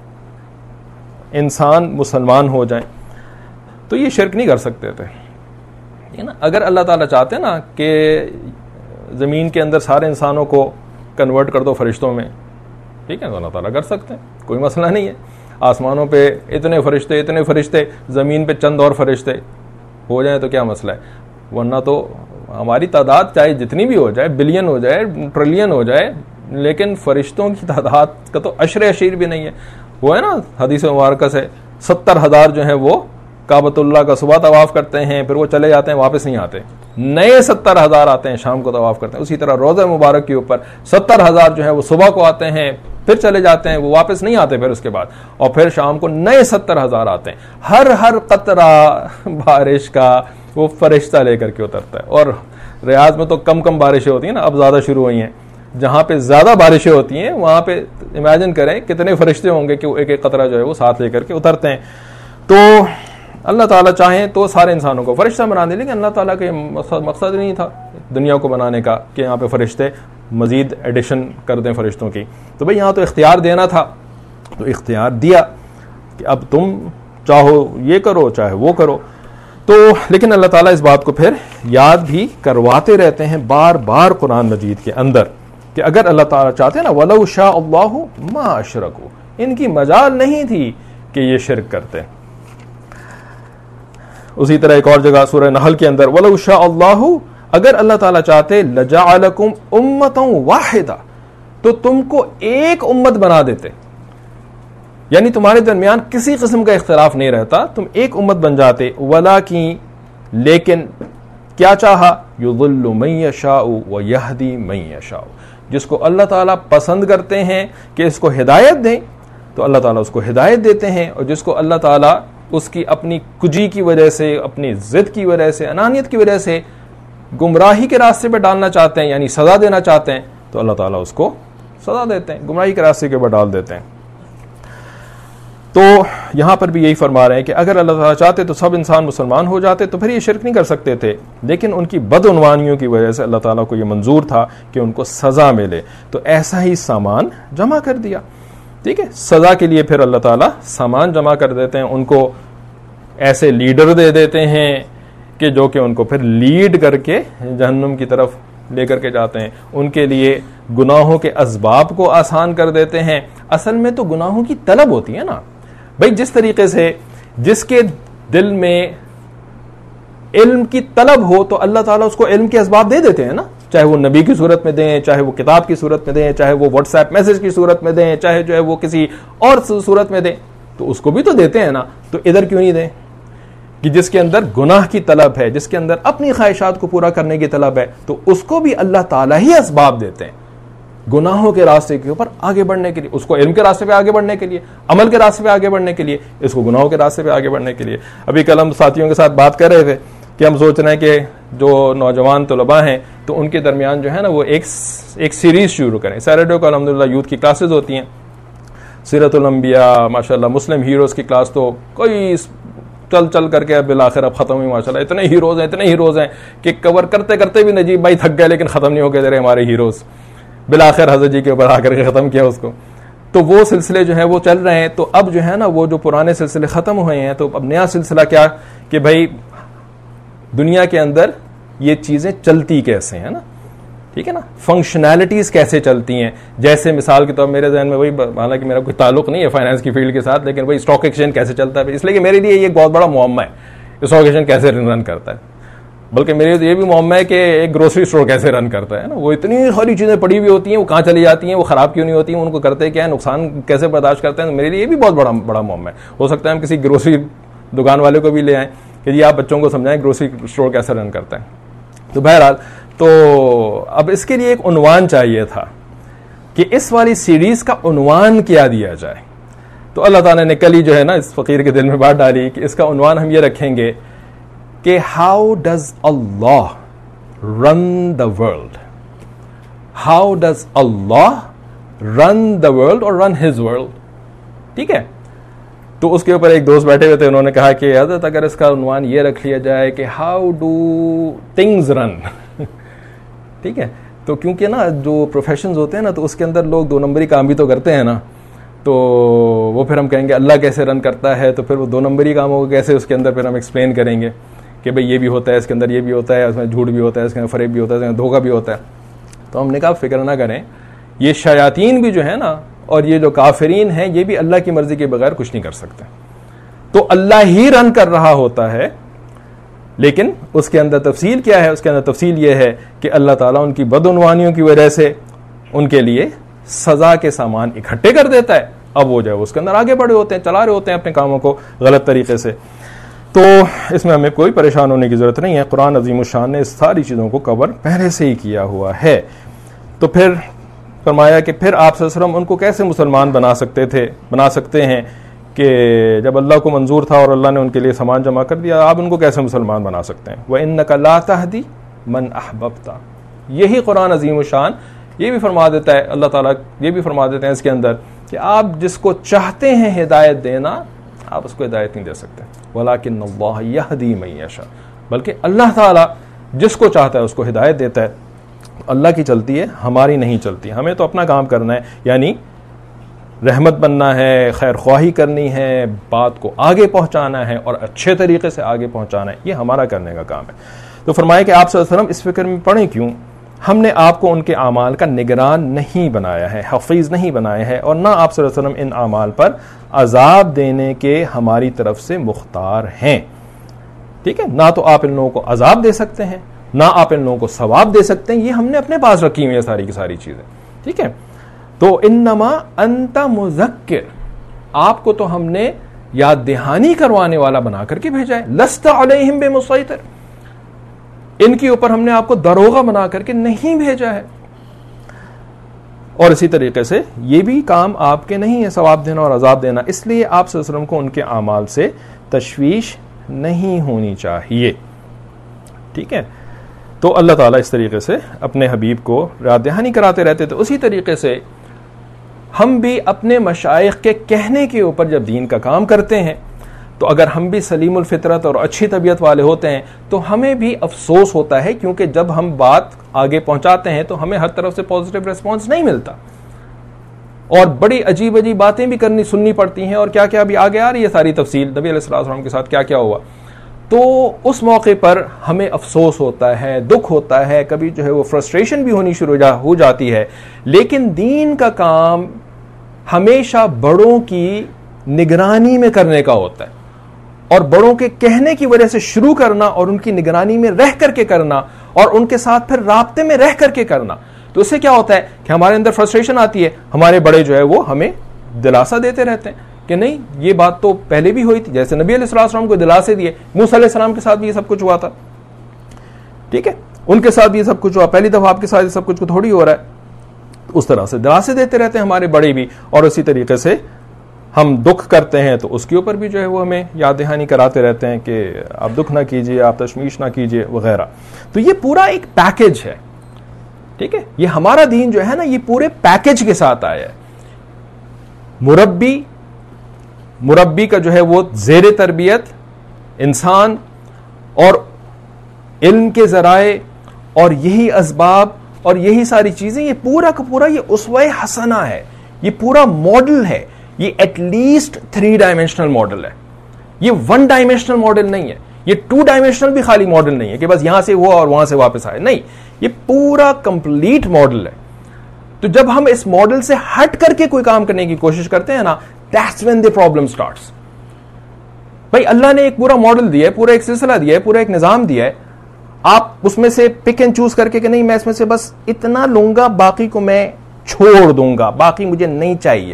انسان مسلمان ہو جائیں تو یہ شرک نہیں کر سکتے تھے. نا اگر اللہ تعالیٰ چاہتے نا کہ زمین کے اندر سارے انسانوں کو کنورٹ کر دو فرشتوں میں، ٹھیک ہے، تو اللہ تعالیٰ کر سکتے ہیں، کوئی مسئلہ نہیں ہے. آسمانوں پہ اتنے فرشتے اتنے فرشتے، زمین پہ چند اور فرشتے ہو جائیں تو کیا مسئلہ ہے؟ ورنہ تو ہماری تعداد چاہے جتنی بھی ہو جائے، بلین ہو جائے، ٹریلین ہو جائے، لیکن فرشتوں کی تعداد کا تو عشر اشیر بھی نہیں ہے. وہ ہے نا حدیث مبارکہ سے ستر ہزار جو ہیں وہ کعبۃ اللہ کا صبح طواف کرتے ہیں، پھر وہ چلے جاتے ہیں، واپس نہیں آتے. نئے ستر ہزار آتے ہیں، شام کو طواف کرتے ہیں. اسی طرح روزہ مبارک کے اوپر ستر ہزار جو ہیں وہ صبح کو آتے ہیں، پھر چلے جاتے ہیں، وہ واپس نہیں آتے پھر اس کے بعد، اور پھر شام کو نئے ستر ہزار آتے ہیں. ہر ہر قطرہ بارش کا وہ فرشتہ لے کر کے اترتا ہے. اور ریاض میں تو کم کم بارشیں ہوتی ہیں نا، اب زیادہ شروع ہوئی ہیں. جہاں پہ زیادہ بارشیں ہوتی ہیں وہاں پہ امیجن کریں کتنے فرشتے ہوں گے کہ وہ ایک ایک قطرہ جو ہے وہ ساتھ لے کر کے اترتے ہیں. تو اللہ تعالیٰ چاہیں تو سارے انسانوں کو فرشتہ بنا دیں، لیکن اللہ تعالیٰ کا مقصد نہیں تھا دنیا کو بنانے کا کہ یہاں پہ فرشتے مزید ایڈیشن کر دیں فرشتوں کی. تو بھئی یہاں تو اختیار دینا تھا، تو اختیار دیا کہ اب تم چاہو یہ کرو چاہے وہ کرو. تو لیکن اللہ تعالیٰ اس بات کو پھر یاد بھی کرواتے رہتے ہیں بار بار قرآن مجید کے اندر کہ اگر اللہ تعالیٰ چاہتے ہیں نا وَلَوْ شَاءَ اللَّهُ مَا أَشْرَكُوا، ان کی مجال نہیں تھی کہ یہ شرک کرتے. اسی طرح ایک اور جگہ سورہ نحل کے اندر وَلَوْ شَاءَ اللَّهُ، اگر اللہ تعالیٰ چاہتے لَجَعَلَكُمْ أُمَّةً وَاحِدَةً، تو تم کو ایک امت بنا دیتے، یعنی تمہارے درمیان کسی قسم کا اختلاف نہیں رہتا، تم ایک امت بن جاتے. وَلَكِن، لیکن کیا چاہا يُضِلُّ مَن يَشَاءُ وَيَهْدِي مَن يَشَاءُ، جس کو اللہ تعالیٰ پسند کرتے ہیں کہ اس کو ہدایت دیں تو اللہ تعالیٰ اس کو ہدایت دیتے ہیں، اور جس کو اللہ تعالیٰ اس کی اپنی کجی کی وجہ سے، اپنی ضد کی وجہ سے، انانیت کی وجہ سے گمراہی کے راستے پہ ڈالنا چاہتے ہیں، یعنی سزا دینا چاہتے ہیں، تو اللہ تعالیٰ اس کو سزا دیتے ہیں، گمراہی کے راستے کے اوپر ڈال دیتے ہیں. تو یہاں پر بھی یہی فرما رہے ہیں کہ اگر اللہ تعالیٰ چاہتے تو سب انسان مسلمان ہو جاتے تو پھر یہ شرک نہیں کر سکتے تھے، لیکن ان کی بدعنوانیوں کی وجہ سے اللہ تعالیٰ کو یہ منظور تھا کہ ان کو سزا ملے، تو ایسا ہی سامان جمع کر دیا. ٹھیک ہے، سزا کے لیے پھر اللہ تعالیٰ سامان جمع کر دیتے ہیں، ان کو ایسے لیڈر دے دیتے ہیں کہ جو کہ ان کو پھر لیڈ کر کے جہنم کی طرف لے کر کے جاتے ہیں. ان کے لیے گناہوں کے اسباب کو آسان کر دیتے ہیں. اصل میں تو گناہوں کی طلب ہوتی ہے نا بھائی، جس طریقے سے جس کے دل میں علم کی طلب ہو تو اللہ تعالیٰ اس کو علم کے اسباب دے دیتے ہیں نا، چاہے وہ نبی کی صورت میں دیں، چاہے وہ کتاب کی صورت میں دیں، چاہے وہ واٹس ایپ میسج کی صورت میں دیں، چاہے جو ہے وہ کسی اور صورت میں دیں، تو اس کو بھی تو دیتے ہیں نا. تو ادھر کیوں نہیں دیں کہ جس کے اندر گناہ کی طلب ہے، جس کے اندر اپنی خواہشات کو پورا کرنے کی طلب ہے، تو اس کو بھی اللہ تعالیٰ ہی اسباب دیتے ہیں گناہوں کے راستے کے اوپر آگے بڑھنے کے لیے، اس کو علم کے راستے پہ آگے بڑھنے کے لیے، عمل کے راستے پہ آگے بڑھنے کے لیے، اس کو گناہوں کے راستے پہ آگے بڑھنے کے لیے. ابھی کل ہم ساتھیوں کے ساتھ بات کر رہے تھے کہ ہم سوچ رہے ہیں کہ جو نوجوان طلباء ہیں تو ان کے درمیان جو ہے نا وہ ایک ایک سیریز شروع کریں. سیٹرڈے کو الحمدللہ یوتھ کی کلاسز ہوتی ہیں، سیرت الانبیاء، ماشاءاللہ مسلم ہیروز کی کلاس تو کوئی چل چل کر کے اب بالآخر اب ختم ہوئی ماشاءاللہ. اتنے ہیروز ہیں اتنے ہیروز ہیں کہ کور کرتے کرتے بھی نجیب بھائی تھک گئے لیکن ختم نہیں ہو گئے ہمارے ہیروز. بالآخر حضرت جی کے اوپر آ کر کے ختم کیا اس کو. تو وہ سلسلے جو ہیں وہ چل رہے ہیں. تو اب جو ہے نا وہ جو پرانے سلسلے ختم ہوئے ہیں تو اب نیا سلسلہ کیا کہ بھائی دنیا کے اندر یہ چیزیں چلتی کیسے ہیں نا, ٹھیک ہے نا, فنکشنالٹیز کیسے چلتی ہیں. جیسے مثال کے طور میرے ذہن میں وہی, حالانکہ میرا کوئی تعلق نہیں ہے فائنانس کی فیلڈ کے ساتھ, لیکن وہی اسٹاک ایکسچینج کیسے چلتا ہے, اس لیے کہ میرے لیے یہ ایک بہت بڑا معمہ ہے اسٹاک ایکسچینج کیسے رن کرتا ہے. بلکہ میرے لیے یہ بھی معمہ ہے کہ ایک گروسری اسٹور کیسے رن کرتا ہے نا. وہ اتنی ساری چیزیں پڑی ہوئی ہوتی ہیں, وہ کہاں چلی جاتی ہیں, وہ خراب کیوں نہیں ہوتی ہیں, ان کو کرتے کیا ہے, نقصان کیسے برداشت کرتے ہیں. میرے لیے یہ بھی بہت بڑا بڑا معمہ ہے. ہو سکتا ہے ہم کسی گروسری دکان والے کو بھی لے آئیں کہ جی آپ بچوں کو سمجھائیں گروسری اسٹور کیسے رن کرتا ہے. تو بہرحال تو اب اس کے لیے ایک عنوان چاہیے تھا کہ اس والی سیریز کا عنوان کیا دیا جائے. تو اللہ تعالیٰ نے کل ہی جو ہے نا اس فقیر کے دل میں بات ڈالی کہ اس کا عنوان ہم یہ رکھیں گے کہ how does Allah run the world. How does Allah run the world اور رن ہز ورلڈ. ٹھیک ہے. تو اس کے اوپر ایک دوست بیٹھے ہوئے تھے, انہوں نے کہا کہ حضرت اگر اس کا عنوان یہ رکھ لیا جائے کہ ہاؤ ڈو تھنگز رن. ٹھیک ہے. تو کیونکہ نا جو پروفیشنز ہوتے ہیں نا تو اس کے اندر لوگ دو نمبری کام بھی تو کرتے ہیں نا, تو وہ پھر ہم کہیں گے اللہ کیسے رن کرتا ہے, تو پھر وہ دو نمبری کاموں کو کیسے اس کے اندر پھر ہم ایکسپلین کریں گے کہ بھئی یہ بھی ہوتا ہے, اس کے اندر یہ بھی ہوتا ہے, اس میں جھوٹ بھی ہوتا ہے, اس کے اندر فریب بھی ہوتا ہے, اس کے اندر دھوکہ بھی ہوتا ہے. تو ہم نے کہا فکر نہ کریں, یہ شیاطین بھی جو ہے نا اور یہ جو کافرین ہیں یہ بھی اللہ کی مرضی کے بغیر کچھ نہیں کر سکتے. تو اللہ ہی رن کر رہا ہوتا ہے, لیکن اس کے اندر تفصیل کیا ہے, اس کے اندر تفصیل یہ ہے کہ اللہ تعالیٰ ان کی بدعنوانیوں کی وجہ سے ان کے لیے سزا کے سامان اکٹھے کر دیتا ہے. اب وہ جو ہے اس کے اندر آگے بڑھے ہوتے ہیں, چلا رہے ہوتے ہیں اپنے کاموں کو غلط طریقے سے. تو اس میں ہمیں کوئی پریشان ہونے کی ضرورت نہیں ہے. قرآن عظیم الشان نے اس ساری چیزوں کو کور پہلے سے ہی کیا ہوا ہے. تو پھر فرمایا کہ پھر آپ صلی اللہ علیہ وسلم ان کو کیسے مسلمان بنا سکتے تھے بنا سکتے ہیں کہ جب اللہ کو منظور تھا اور اللہ نے ان کے لیے سامان جمع کر دیا, آپ ان کو کیسے مسلمان بنا سکتے ہیں. وَإِنَّكَ لَا تَهْدِي مَنْ أَحْبَبْتَ. یہی قرآن عظیم الشان یہ بھی فرما دیتا ہے, اللہ تعالیٰ یہ بھی فرما دیتے ہیں اس کے اندر کہ آپ جس کو چاہتے ہیں ہدایت دینا آپ اس کو ہدایت نہیں دے سکتے. وَلَكِنَّ اللَّهَ يَهْدِي مَن يَشَاءُ. بلکہ اللہ تعالیٰ جس کو چاہتا ہے اس کو ہدایت دیتا ہے. اللہ کی چلتی ہے, ہماری نہیں چلتی. ہمیں تو اپنا کام کرنا ہے, یعنی رحمت بننا ہے, خیر خواہی کرنی ہے, بات کو آگے پہنچانا ہے اور اچھے طریقے سے آگے پہنچانا ہے. یہ ہمارا کرنے کا کام ہے. تو فرمایا کہ آپ صلی اللہ علیہ وسلم اس فکر میں پڑیں کیوں, ہم نے آپ کو ان کے اعمال کا نگران نہیں بنایا ہے, حفیظ نہیں بنایا ہے, اور نہ آپ صلی اللہ علیہ وسلم ان اعمال پر عذاب دینے کے ہماری طرف سے مختار ہیں. ٹھیک ہے. نہ تو آپ ان لوگوں کو عذاب دے سکتے ہیں, نہ آپ ان لوگوں کو ثواب دے سکتے ہیں. یہ ہم نے اپنے پاس رکھی ہوئی ہے ساری کی ساری چیزیں. ٹھیک ہے. تو انما انت مذکر, آپ کو تو ہم نے یاد دہانی کروانے والا بنا کر کے بھیجا ہے. لست علیہم بمسیطر, ان کے اوپر ہم نے آپ کو دروغہ بنا کر کے نہیں بھیجا ہے. اور اسی طریقے سے یہ بھی کام آپ کے نہیں ہے ثواب دینا اور عذاب دینا. اس لیے آپ صلی اللہ علیہ وسلم کو ان کے اعمال سے تشویش نہیں ہونی چاہیے. ٹھیک ہے. تو اللہ تعالیٰ اس طریقے سے اپنے حبیب کو یاد دہانی کراتے رہتے تھے. اسی طریقے سے ہم بھی اپنے مشائخ کے کہنے کے اوپر جب دین کا کام کرتے ہیں تو اگر ہم بھی سلیم الفطرت اور اچھی طبیعت والے ہوتے ہیں تو ہمیں بھی افسوس ہوتا ہے, کیونکہ جب ہم بات آگے پہنچاتے ہیں تو ہمیں ہر طرف سے پازیٹیو ریسپانس نہیں ملتا, اور بڑی عجیب عجیب باتیں بھی کرنی سننی پڑتی ہیں, اور کیا کیا بھی آگے آ رہی ہے ساری تفصیل نبی علیہ الصلوۃ والسلام کے ساتھ کیا کیا ہوا. تو اس موقع پر ہمیں افسوس ہوتا ہے, دکھ ہوتا ہے, کبھی جو ہے وہ فرسٹریشن بھی ہونی شروع ہو جاتی ہے. لیکن دین کا کام ہمیشہ بڑوں کی نگرانی میں کرنے کا ہوتا ہے, اور بڑوں کے کہنے کی وجہ سے شروع کرنا اور ان کی نگرانی میں رہ کر کے کرنا اور ان کے ساتھ پھر رابطے میں رہ کر کے کرنا. تو اس سے کیا ہوتا ہے کہ ہمارے اندر فرسٹریشن آتی ہے, ہمارے بڑے جو ہے وہ ہمیں دلاسا دیتے رہتے ہیں کہ نہیں یہ بات تو پہلے بھی ہوئی تھی, جیسے نبی علیہ الصلوۃ والسلام کو دلاسے دیے. موسیٰ علیہ السلام کے ساتھ بھی یہ سب کچھ ہوا تھا. ٹھیک ہے. ان کے ساتھ بھی یہ سب کچھ ہوا, پہلی دفعہ آپ کے ساتھ یہ سب کچھ تھوڑی ہو رہا ہے. اس طرح سے دلاسے دیتے رہتے ہیں ہمارے بڑے بھی, اور اسی طریقے سے ہم دکھ کرتے ہیں تو اس کے اوپر بھی جو ہے وہ ہمیں یاد دہانی کراتے رہتے ہیں کہ آپ دکھ نہ کیجیے, آپ تشویش نہ کیجیے وغیرہ. تو یہ پورا ایک پیکج ہے. ٹھیک ہے. یہ ہمارا دین جو ہے نا یہ پورے پیکج کے ساتھ آیا ہے. مربی مربی کا جو ہے وہ زیر تربیت انسان اور علم کے ذرائع اور یہی اسباب اور یہی ساری چیزیں، یہ پورا کا پورا یہ اسوہ حسنہ ہے، یہ پورا ماڈل ہے، یہ at least three dimensional model ہے، یہ ون ڈائمینشنل ماڈل نہیں ہے، یہ ٹو ڈائمینشنل بھی خالی ماڈل نہیں ہے کہ بس یہاں سے ہوا اور وہاں سے واپس آئے، نہیں، یہ پورا کمپلیٹ ماڈل ہے. تو جب ہم اس ماڈل سے ہٹ کر کے کوئی کام کرنے کی کوشش کرتے ہیں نا، that's when the problem starts. بھائی اللہ نے ایک پورا ماڈل دیا ہے، پورا ایک سلسلہ دیا ہے، پورا ایک نظام دیا ہے، آپ اس میں سے پک اینڈ چوز کر کے کہ نہیں میں اس میں سے بس اتنا لوں گا، باقی کو میں چھوڑ دوں گا، باقی مجھے نہیں چاہیے.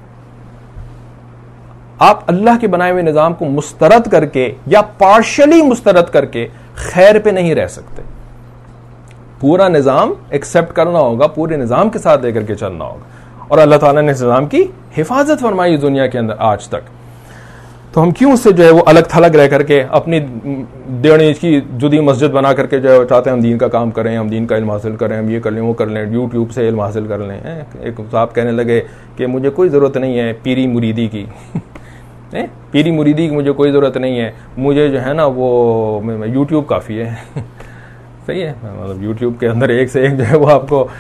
آپ اللہ کے بنائے ہوئے نظام کو مسترد کر کے یا پارشلی مسترد کر کے خیر پہ نہیں رہ سکتے. پورا نظام ایکسپٹ کرنا ہوگا، پورے نظام کے ساتھ لے کر کے چلنا ہوگا. اور اللہ تعالیٰ نے اس نظام کی حفاظت فرمائی دنیا کے اندر آج تک. تو ہم کیوں اس سے جو ہے وہ الگ تھلگ رہ کر کے اپنی ڈیڑھ انچ کی جدی مسجد بنا کر کے جو ہے چاہتے ہیں ہم دین کا کام کریں، ہم دین کا علم حاصل کریں، ہم یہ کر لیں وہ کر لیں، یوٹیوب سے علم حاصل کر لیں. ایک صاحب کہنے لگے کہ مجھے کوئی ضرورت نہیں ہے پیری مریدی کی، پیری مریدی کی مجھے کوئی ضرورت نہیں ہے، مجھے جو ہے نا وہ یوٹیوب کافی ہے. صحیح ہے، مطلب یوٹیوب کے اندر ایک سے ایک جو ہے وہ آپ کو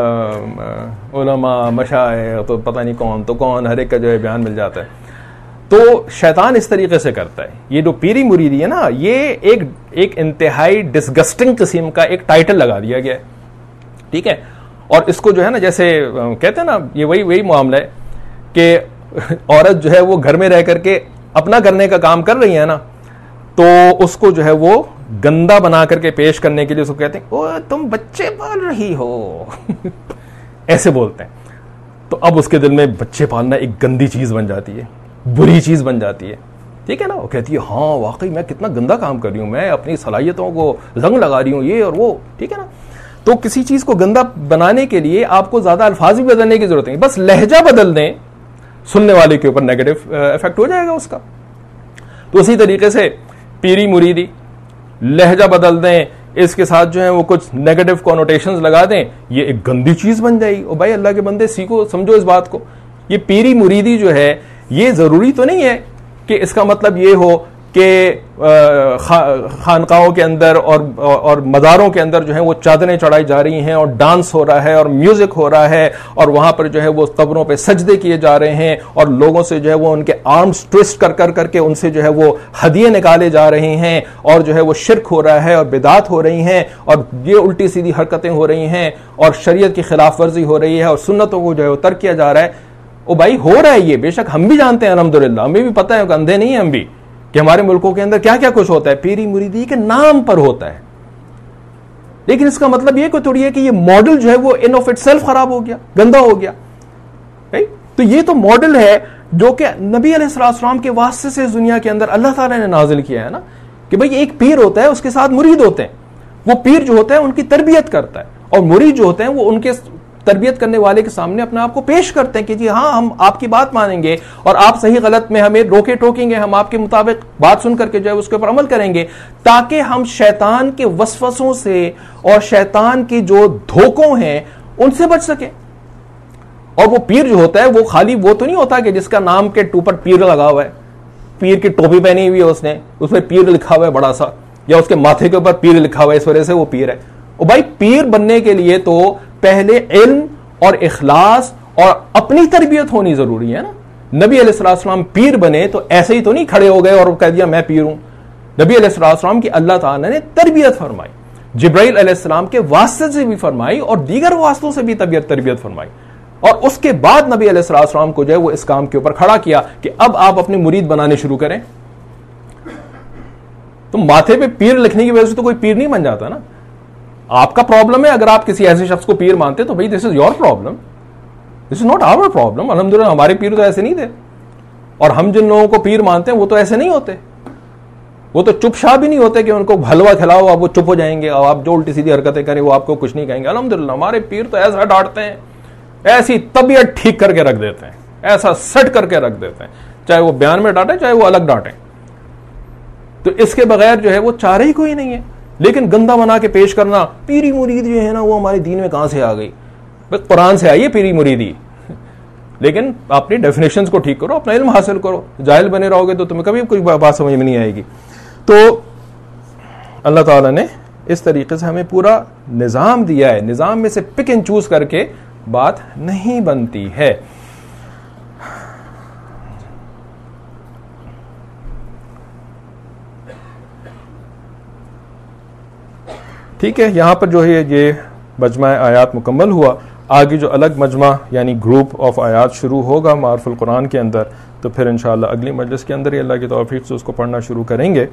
علماء مشائخ تو پتہ نہیں کون تو کون ہر ایک کا جو ہے بیان مل جاتا ہے. تو شیطان اس طریقے سے کرتا ہے. یہ جو پیری مریدی ہے نا، یہ ایک ایک انتہائی ڈسگسٹنگ قسم کا ایک ٹائٹل لگا دیا گیا ہے، ٹھیک ہے. اور اس کو جو ہے نا جیسے کہتے ہیں نا، یہ وہی وہی معاملہ ہے کہ عورت جو ہے وہ گھر میں رہ کر کے اپنا کرنے کا کام کر رہی ہے نا، تو اس کو جو ہے وہ گندا بنا کر کے پیش کرنے کے لیے اس کو کہتے ہیں او تم بچے پال رہی ہو ایسے بولتے ہیں. تو اب اس کے دل میں بچے پالنا ایک گندی چیز بن جاتی ہے، بری چیز بن جاتی ہے، ٹھیک ہے نا. وہ کہتی ہے ہاں واقعی میں کتنا گندا کام کر رہی ہوں، میں اپنی صلاحیتوں کو زنگ لگا رہی ہوں، یہ اور وہ، ٹھیک ہے نا. تو کسی چیز کو گندا بنانے کے لیے آپ کو زیادہ الفاظ بھی بدلنے کی ضرورت نہیں، بس لہجہ بدل دیں، سننے والے کے اوپر نیگیٹو افیکٹ ہو جائے گا اس کا. تو اسی طریقے سے پیری مریدی، لہجہ بدل دیں، اس کے ساتھ جو ہے وہ کچھ نیگیٹو کونوٹیشنز لگا دیں، یہ ایک گندی چیز بن جائے گی. اور بھائی اللہ کے بندے سیکھو، سمجھو اس بات کو. یہ پیری مریدی جو ہے یہ ضروری تو نہیں ہے کہ اس کا مطلب یہ ہو کہ خانقاہوں کے اندر اور اور مزاروں کے اندر جو ہے وہ چادریں چڑھائی جا رہی ہیں اور ڈانس ہو رہا ہے اور میوزک ہو رہا ہے اور وہاں پر جو ہے وہ قبروں پہ سجدے کیے جا رہے ہیں اور لوگوں سے جو ہے وہ ان کے آرمز ٹوسٹ کر کر کر کے ان سے جو ہے وہ ہدیے نکالے جا رہے ہیں اور جو ہے وہ شرک ہو رہا ہے اور بدعات ہو رہی ہیں اور یہ الٹی سیدھی حرکتیں ہو رہی ہیں اور شریعت کی خلاف ورزی ہو رہی ہے اور سنتوں کو جو ہے وہ ترک کیا جا رہا ہے. او بھائی ہو رہا ہے یہ، بے شک ہم بھی جانتے ہیں الحمدللہ، ہمیں بھی پتہ ہے کہ اندھے نہیں ہیں ہم بھی کہ ہمارے ملکوں کے اندر کیا کیا کچھ ہوتا ہے، پیری مریدی کے نام پر ہوتا ہے. لیکن اس کا مطلب یہ کوئی تھوڑی ہے کہ یہ ماڈل جو ہے وہ ان آف اٹ سیلف خراب ہو گیا، گندا ہو گیا. تو یہ تو ماڈل ہے جو کہ نبی علیہ السلام کے واسطے سے اس دنیا کے اندر اللہ تعالیٰ نے نازل کیا ہے نا، کہ بھئی ایک پیر ہوتا ہے، اس کے ساتھ مرید ہوتے ہیں. وہ پیر جو ہوتا ہے ان کی تربیت کرتا ہے اور مرید جو ہوتے ہیں وہ ان کے تربیت کرنے والے کے سامنے اپنے آپ کو پیش کرتے ہیں کہ جی ہاں ہم آپ کی بات مانیں گے اور آپ صحیح غلط میں ہمیں روکے ٹوکیں گے، ہم آپ کے مطابق بات سن کر کے جو ہے اس کے اوپر عمل کریں گے تاکہ ہم شیطان کے وسوسوں سے اور شیطان کی جو دھوکوں ہیں ان سے بچ سکیں. اور وہ پیر جو ہوتا ہے وہ خالی وہ تو نہیں ہوتا کہ جس کا نام کے اوپر پیر لگا ہوا ہے، پیر کی ٹوپی پہنی ہوئی ہے اس نے، اس میں پیر لکھا ہوا ہے بڑا سا، یا اس کے ماتھے کے اوپر پیر لکھا ہوا ہے اس وجہ سے وہ پیر ہے. اور بھائی پیر بننے کے لیے تو پہلے علم اور اخلاص اور اپنی تربیت ہونی ضروری ہے نا. نبی علیہ السلام پیر بنے تو ایسے ہی تو نہیں کھڑے ہو گئے اور کہہ دیا میں پیر ہوں. نبی علیہ السلام کی اللہ تعالیٰ نے تربیت فرمائی، جبرائیل علیہ السلام کے واسطے سے بھی فرمائی اور دیگر واسطوں سے بھی طبیعت تربیت فرمائی. اور اس کے بعد نبی علیہ السلام کو جو ہے وہ اس کام کے اوپر کھڑا کیا کہ اب آپ اپنے مرید بنانے شروع کریں. تو ماتھے پہ پیر لکھنے کی وجہ سے تو کوئی پیر نہیں بن جاتا نا. آپ کا پرابلم ہے اگر آپ کسی ایسے شخص کو پیر مانتے تو بھائی this is your problem, this is not our problem. الحمدللہ ہمارے پیر تو ایسے نہیں تھے اور ہم جن لوگوں کو پیر مانتے ہیں وہ تو ایسے نہیں ہوتے. وہ تو چپ شاہ بھی نہیں ہوتے کہ ان کو حلوہ کھلاؤ آپ وہ چپ ہو جائیں گے اور آپ جو الٹی سیدھی حرکتیں کریں وہ آپ کو کچھ نہیں کہیں گے. الحمدللہ ہمارے پیر تو ایسا ڈانٹتے ہیں، ایسی طبیعت ٹھیک کر کے رکھ دیتے ہیں، ایسا سیٹ کر کے رکھ دیتے ہیں، چاہے وہ بیان میں ڈانٹیں چاہے وہ الگ ڈانٹیں. تو اس کے بغیر جو ہے وہ چارہ ہی کوئی نہیں ہے. لیکن گندا بنا کے پیش کرنا، پیری مرید جو ہے نا وہ ہمارے دین میں کہاں سے آ گئی؟ بس قرآن سے آئی ہے پیری مریدی. لیکن اپنی ڈیفینیشنز کو ٹھیک کرو، اپنا علم حاصل کرو. جاہل بنے رہو گے تو تمہیں کبھی کوئی بات سمجھ میں نہیں آئے گی. تو اللہ تعالیٰ نے اس طریقے سے ہمیں پورا نظام دیا ہے، نظام میں سے پک اینڈ چوز کر کے بات نہیں بنتی ہے. ٹھیک ہے، یہاں پر جو ہے یہ مجمع آیات مکمل ہوا. آگے جو الگ مجمع یعنی گروپ آف آیات شروع ہوگا معارف القرآن کے اندر، تو پھر انشاءاللہ اگلی مجلس کے اندر ہی اللہ کی توفیق سے اس کو پڑھنا شروع کریں گے.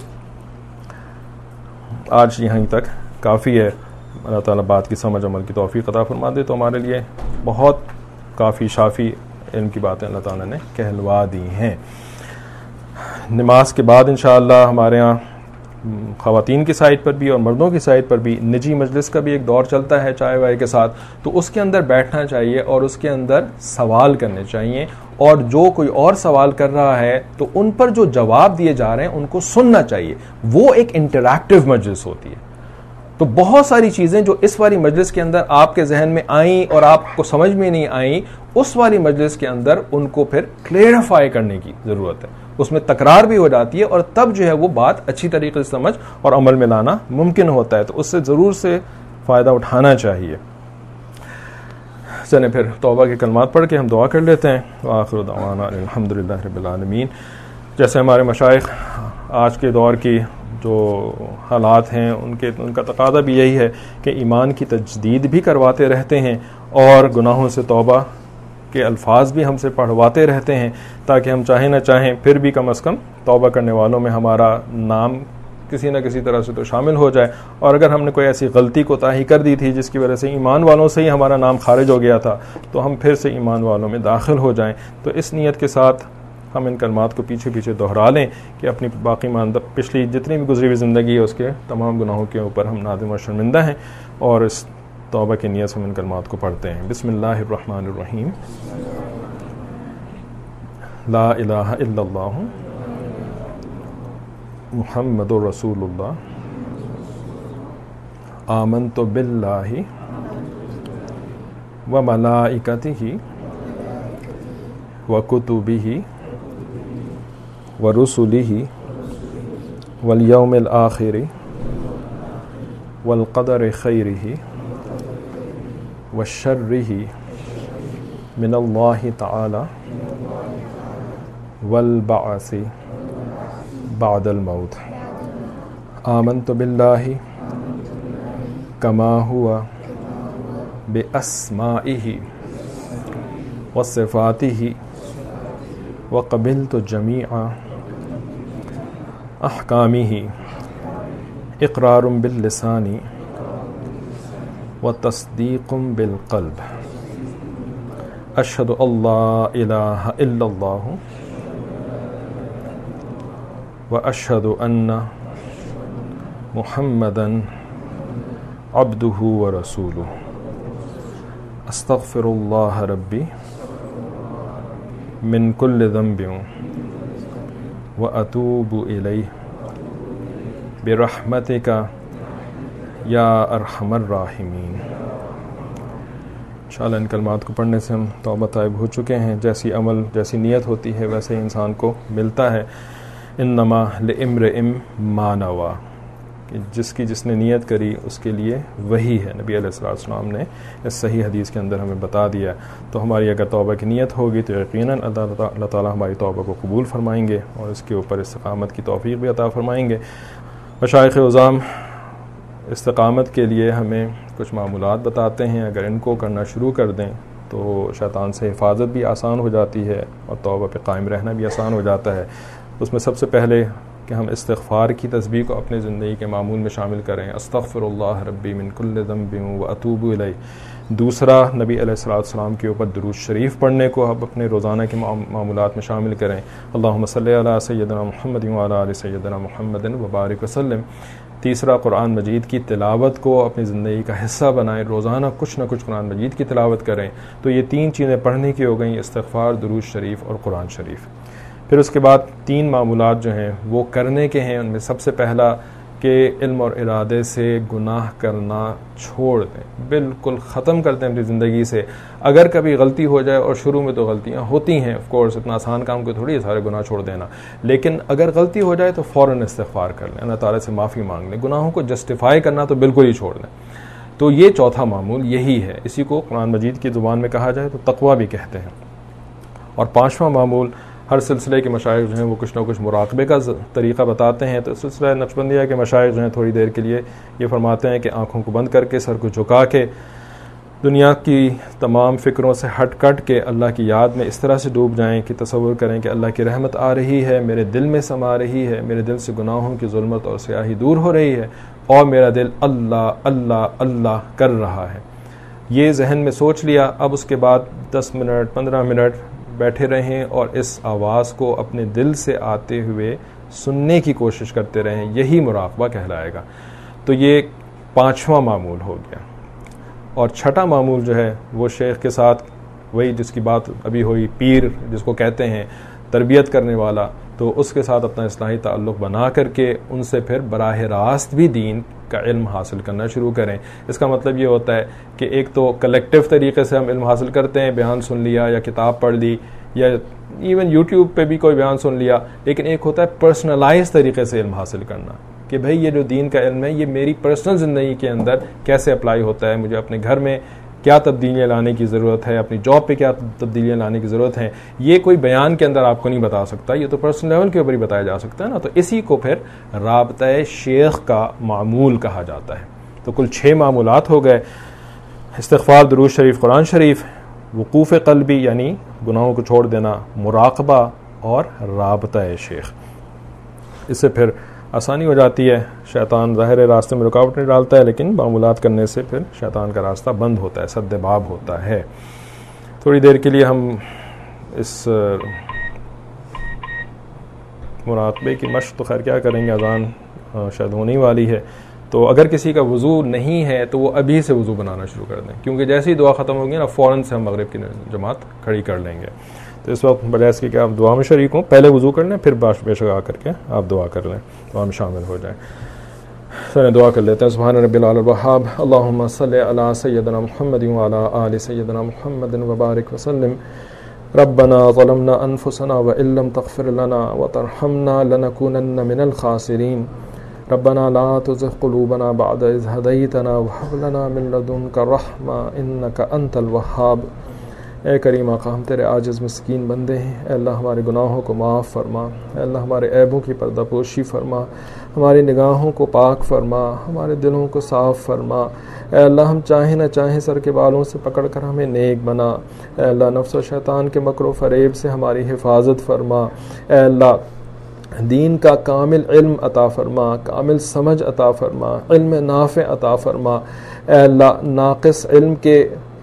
آج یہیں تک کافی ہے. اللہ تعالیٰ بات کی سمجھ عمل کی توفیق عطا فرما دے تو ہمارے لیے بہت کافی شافی علم کی باتیں اللہ تعالیٰ نے کہلوا دی ہیں. نماز کے بعد انشاءاللہ ہمارے ہاں خواتین کی سائٹ پر بھی اور مردوں کی سائٹ پر بھی نجی مجلس کا بھی ایک دور چلتا ہے چائے وائے کے ساتھ، تو اس کے اندر بیٹھنا چاہیے اور اس کے اندر سوال کرنے چاہیے، اور جو کوئی اور سوال کر رہا ہے تو ان پر جو جواب دیے جا رہے ہیں ان کو سننا چاہیے. وہ ایک انٹریکٹیو مجلس ہوتی ہے. تو بہت ساری چیزیں جو اس والی مجلس کے اندر آپ کے ذہن میں آئیں اور آپ کو سمجھ میں نہیں آئیں، اس والی مجلس کے اندر ان کو پھر کلیئرفائی کرنے کی ضرورت ہے. اس میں تکرار بھی ہو جاتی ہے اور تب جو ہے وہ بات اچھی طریقے سے سمجھ اور عمل میں لانا ممکن ہوتا ہے. تو اس سے ضرور سے فائدہ اٹھانا چاہیے. چلیں پھر توبہ کے کلمات پڑھ کے ہم دعا کر لیتے ہیں. وآخر دعوانا الحمدللہ رب العالمین. جیسے ہمارے مشائخ آج کے دور کی جو حالات ہیں ان کے ان کا تقاضا بھی یہی ہے کہ ایمان کی تجدید بھی کرواتے رہتے ہیں اور گناہوں سے توبہ کے الفاظ بھی ہم سے پڑھواتے رہتے ہیں، تاکہ ہم چاہیں نہ چاہیں پھر بھی کم از کم توبہ کرنے والوں میں ہمارا نام کسی نہ کسی طرح سے تو شامل ہو جائے. اور اگر ہم نے کوئی ایسی غلطی کوتاہی کر دی تھی جس کی وجہ سے ایمان والوں سے ہی ہمارا نام خارج ہو گیا تھا، تو ہم پھر سے ایمان والوں میں داخل ہو جائیں. تو اس نیت کے ساتھ ہم ان کلمات کو پیچھے پیچھے دہرا لیں کہ اپنی باقی ماندہ پچھلی جتنی بھی گزری ہوئی زندگی ہے اس کے تمام گناہوں کے اوپر ہم نادم و شرمندہ ہیں، اور اس توبہ کی نیت سے ہم ان کلمات کو پڑھتے ہیں. بسم اللہ الرحمن الرحیم. لا الہ الا اللہ محمد رسول اللہ. آمنت باللہ وملائکتہ وکتبہ ورسلہ والیوم الآخر والقدر خیرہ وشرہ من اللہ تعالی والبعث بعد الموت. آمنت باللہ کما ہوا باسمائہ وصفاتہ وقبلت جمیع احکامہ اقرار باللسان وتصدیق بالقلب. اشہد ان لا الہ الا اللہ واشہد ان محمدا عبدہ ورسولہ. استغفر اللہ ربی من کل ذنب واتوب الیہ برحمتک یا ارحم الراحمین. انشاءاللہ ان کلمات کو پڑھنے سے ہم توبہ طائب ہو چکے ہیں. جیسی عمل جیسی نیت ہوتی ہے ویسے ہی انسان کو ملتا ہے. انما لامرئ ما نوی، کہ جس کی جس نے نیت کری اس کے لیے وہی ہے. نبی علیہ الصلوۃ والسلام نے اس صحیح حدیث کے اندر ہمیں بتا دیا. تو ہماری اگر توبہ کی نیت ہوگی تو یقیناً اللہ تعالیٰ ہماری توبہ کو قبول فرمائیں گے اور اس کے اوپر استقامت کی توفیق بھی عطا فرمائیں گے. مشائخ عظام استقامت کے لیے ہمیں کچھ معمولات بتاتے ہیں. اگر ان کو کرنا شروع کر دیں تو شیطان سے حفاظت بھی آسان ہو جاتی ہے اور توبہ پہ قائم رہنا بھی آسان ہو جاتا ہے. اس میں سب سے پہلے کہ ہم استغفار کی تسبیح کو اپنے زندگی کے معمول میں شامل کریں. استغفر اللہ ربی من کل ذنب واتوب الیہ. دوسرا، نبی علیہ الصلوۃ والسلام کے اوپر درود شریف پڑھنے کو آپ اپنے روزانہ کے معمولات میں شامل کریں. اللہم صلی علی سیدنا محمد وعلی آل سیدنا محمد وبارک وسلم. تیسرا، قرآن مجید کی تلاوت کو اپنی زندگی کا حصہ بنائیں. روزانہ کچھ نہ کچھ قرآن مجید کی تلاوت کریں. تو یہ تین چیزیں پڑھنے کی ہو گئیں، استغفار، درود شریف اور قرآن شریف. پھر اس کے بعد تین معمولات جو ہیں وہ کرنے کے ہیں. ان میں سب سے پہلا کہ کہ علم اور ارادے سے گناہ کرنا چھوڑ دیں، بالکل ختم کر دیں اپنی زندگی سے. اگر کبھی غلطی ہو جائے، اور شروع میں تو غلطیاں ہوتی ہیں آف کورس، اتنا آسان کام کو تھوڑی ہے سارے گناہ چھوڑ دینا، لیکن اگر غلطی ہو جائے تو فوراً استغفار کر لیں، اللہ تعالیٰ سے معافی مانگ لیں. گناہوں کو جسٹیفائی کرنا تو بالکل ہی چھوڑ دیں. تو یہ چوتھا معمول یہی ہے، اسی کو قرآن مجید کی زبان میں کہا جائے تو تقویٰ بھی کہتے ہیں. اور پانچواں معمول، ہر سلسلے کے مشائخ جو ہیں وہ کچھ نہ کچھ مراقبے کا طریقہ بتاتے ہیں. تو سلسلہ نقشبندیہ کے مشائخ جو ہیں تھوڑی دیر کے لیے یہ فرماتے ہیں کہ آنکھوں کو بند کر کے، سر کو جھکا کے، دنیا کی تمام فکروں سے ہٹ کٹ کے اللہ کی یاد میں اس طرح سے ڈوب جائیں کہ تصور کریں کہ اللہ کی رحمت آ رہی ہے، میرے دل میں سما رہی ہے، میرے دل سے گناہوں کی ظلمت اور سیاہی دور ہو رہی ہے، اور میرا دل اللہ اللہ اللہ کر رہا ہے. یہ ذہن میں سوچ لیا. اب اس کے بعد دس منٹ پندرہ منٹ بیٹھے رہیں اور اس آواز کو اپنے دل سے آتے ہوئے سننے کی کوشش کرتے رہیں. یہی مراقبہ کہلائے گا. تو یہ پانچواں معمول ہو گیا. اور چھٹا معمول جو ہے وہ شیخ کے ساتھ وہی جس کی بات ابھی ہوئی، پیر جس کو کہتے ہیں، تربیت کرنے والا، تو اس کے ساتھ اپنا اصلاحی تعلق بنا کر کے ان سے پھر براہ راست بھی دین کا علم حاصل کرنا شروع کریں. اس کا مطلب یہ ہوتا ہے کہ ایک تو کلیکٹیو طریقے سے ہم علم حاصل کرتے ہیں، بیان سن لیا یا کتاب پڑھ لی یا ایون یوٹیوب پہ بھی کوئی بیان سن لیا، لیکن ایک ہوتا ہے پرسنلائز طریقے سے علم حاصل کرنا کہ بھئی یہ جو دین کا علم ہے یہ میری پرسنل زندگی کے اندر کیسے اپلائی ہوتا ہے، مجھے اپنے گھر میں کیا تبدیلیاں لانے کی ضرورت ہے، اپنی جاب پہ کیا تبدیلیاں لانے کی ضرورت ہے. یہ کوئی بیان کے اندر آپ کو نہیں بتا سکتا، یہ تو پرسنل لیول کے اوپر ہی بتایا جا سکتا ہے نا. تو اسی کو پھر رابطہ شیخ کا معمول کہا جاتا ہے. تو کل چھ معمولات ہو گئے: استغفار، درود شریف، قرآن شریف، وقوف قلبی یعنی گناہوں کو چھوڑ دینا، مراقبہ، اور رابطہ شیخ. اس سے پھر آسانی ہو جاتی ہے، شیطان ظاہر راستے میں رکاوٹ نہیں ڈالتا ہے، لیکن معمولات کرنے سے پھر شیطان کا راستہ بند ہوتا ہے، سد باب ہوتا ہے. تھوڑی دیر کے لیے ہم اس مراقبے کی مشق تو خیر کیا کریں گے، اذان شاید ہونے والی ہے. تو اگر کسی کا وضو نہیں ہے تو وہ ابھی سے وضو بنانا شروع کر دیں، کیونکہ جیسے ہی دعا ختم ہوگی نا فوراً سے ہم مغرب کی جماعت کھڑی کر لیں گے. تو اس وقت بجائے اس کی کہ آپ دعا میں شریک ہوں، پہلے وضو کر لیں، پھر باش بے شک آ کر کے آپ دعا کر لیں، دعا میں شامل ہو جائیں. سر دعا کر لیتے ہیں. سبحان رب العلی الوہاب، اللہم صلی علی سیدنا محمد وعلی آل سیدنا محمد وبارک وسلم. ربنا ظلمنا انفسنا وان لم تغفر لنا وترحمنا لنکونن من الخاسرین. ربنا لا تزغ قلوبنا بعد اذ هدیتنا وهب لنا من لدنک رحمہ انک انت الوہاب. اے کریم آقا، ہم تیرے عاجز مسکین بندے ہیں. اے اللہ ہمارے گناہوں کو معاف فرما، اے اللہ ہمارے عیبوں کی پردہ پوشی فرما، ہماری نگاہوں کو پاک فرما، ہمارے دلوں کو صاف فرما. اے اللہ ہم چاہیں نہ چاہیں سر کے بالوں سے پکڑ کر ہمیں نیک بنا. اے اللہ نفس و شیطان کے مکر و فریب سے ہماری حفاظت فرما. اے اللہ دین کا کامل علم عطا فرما، کامل سمجھ عطا فرما، علم نافع عطا فرما. اے اللہ ناقص علم کے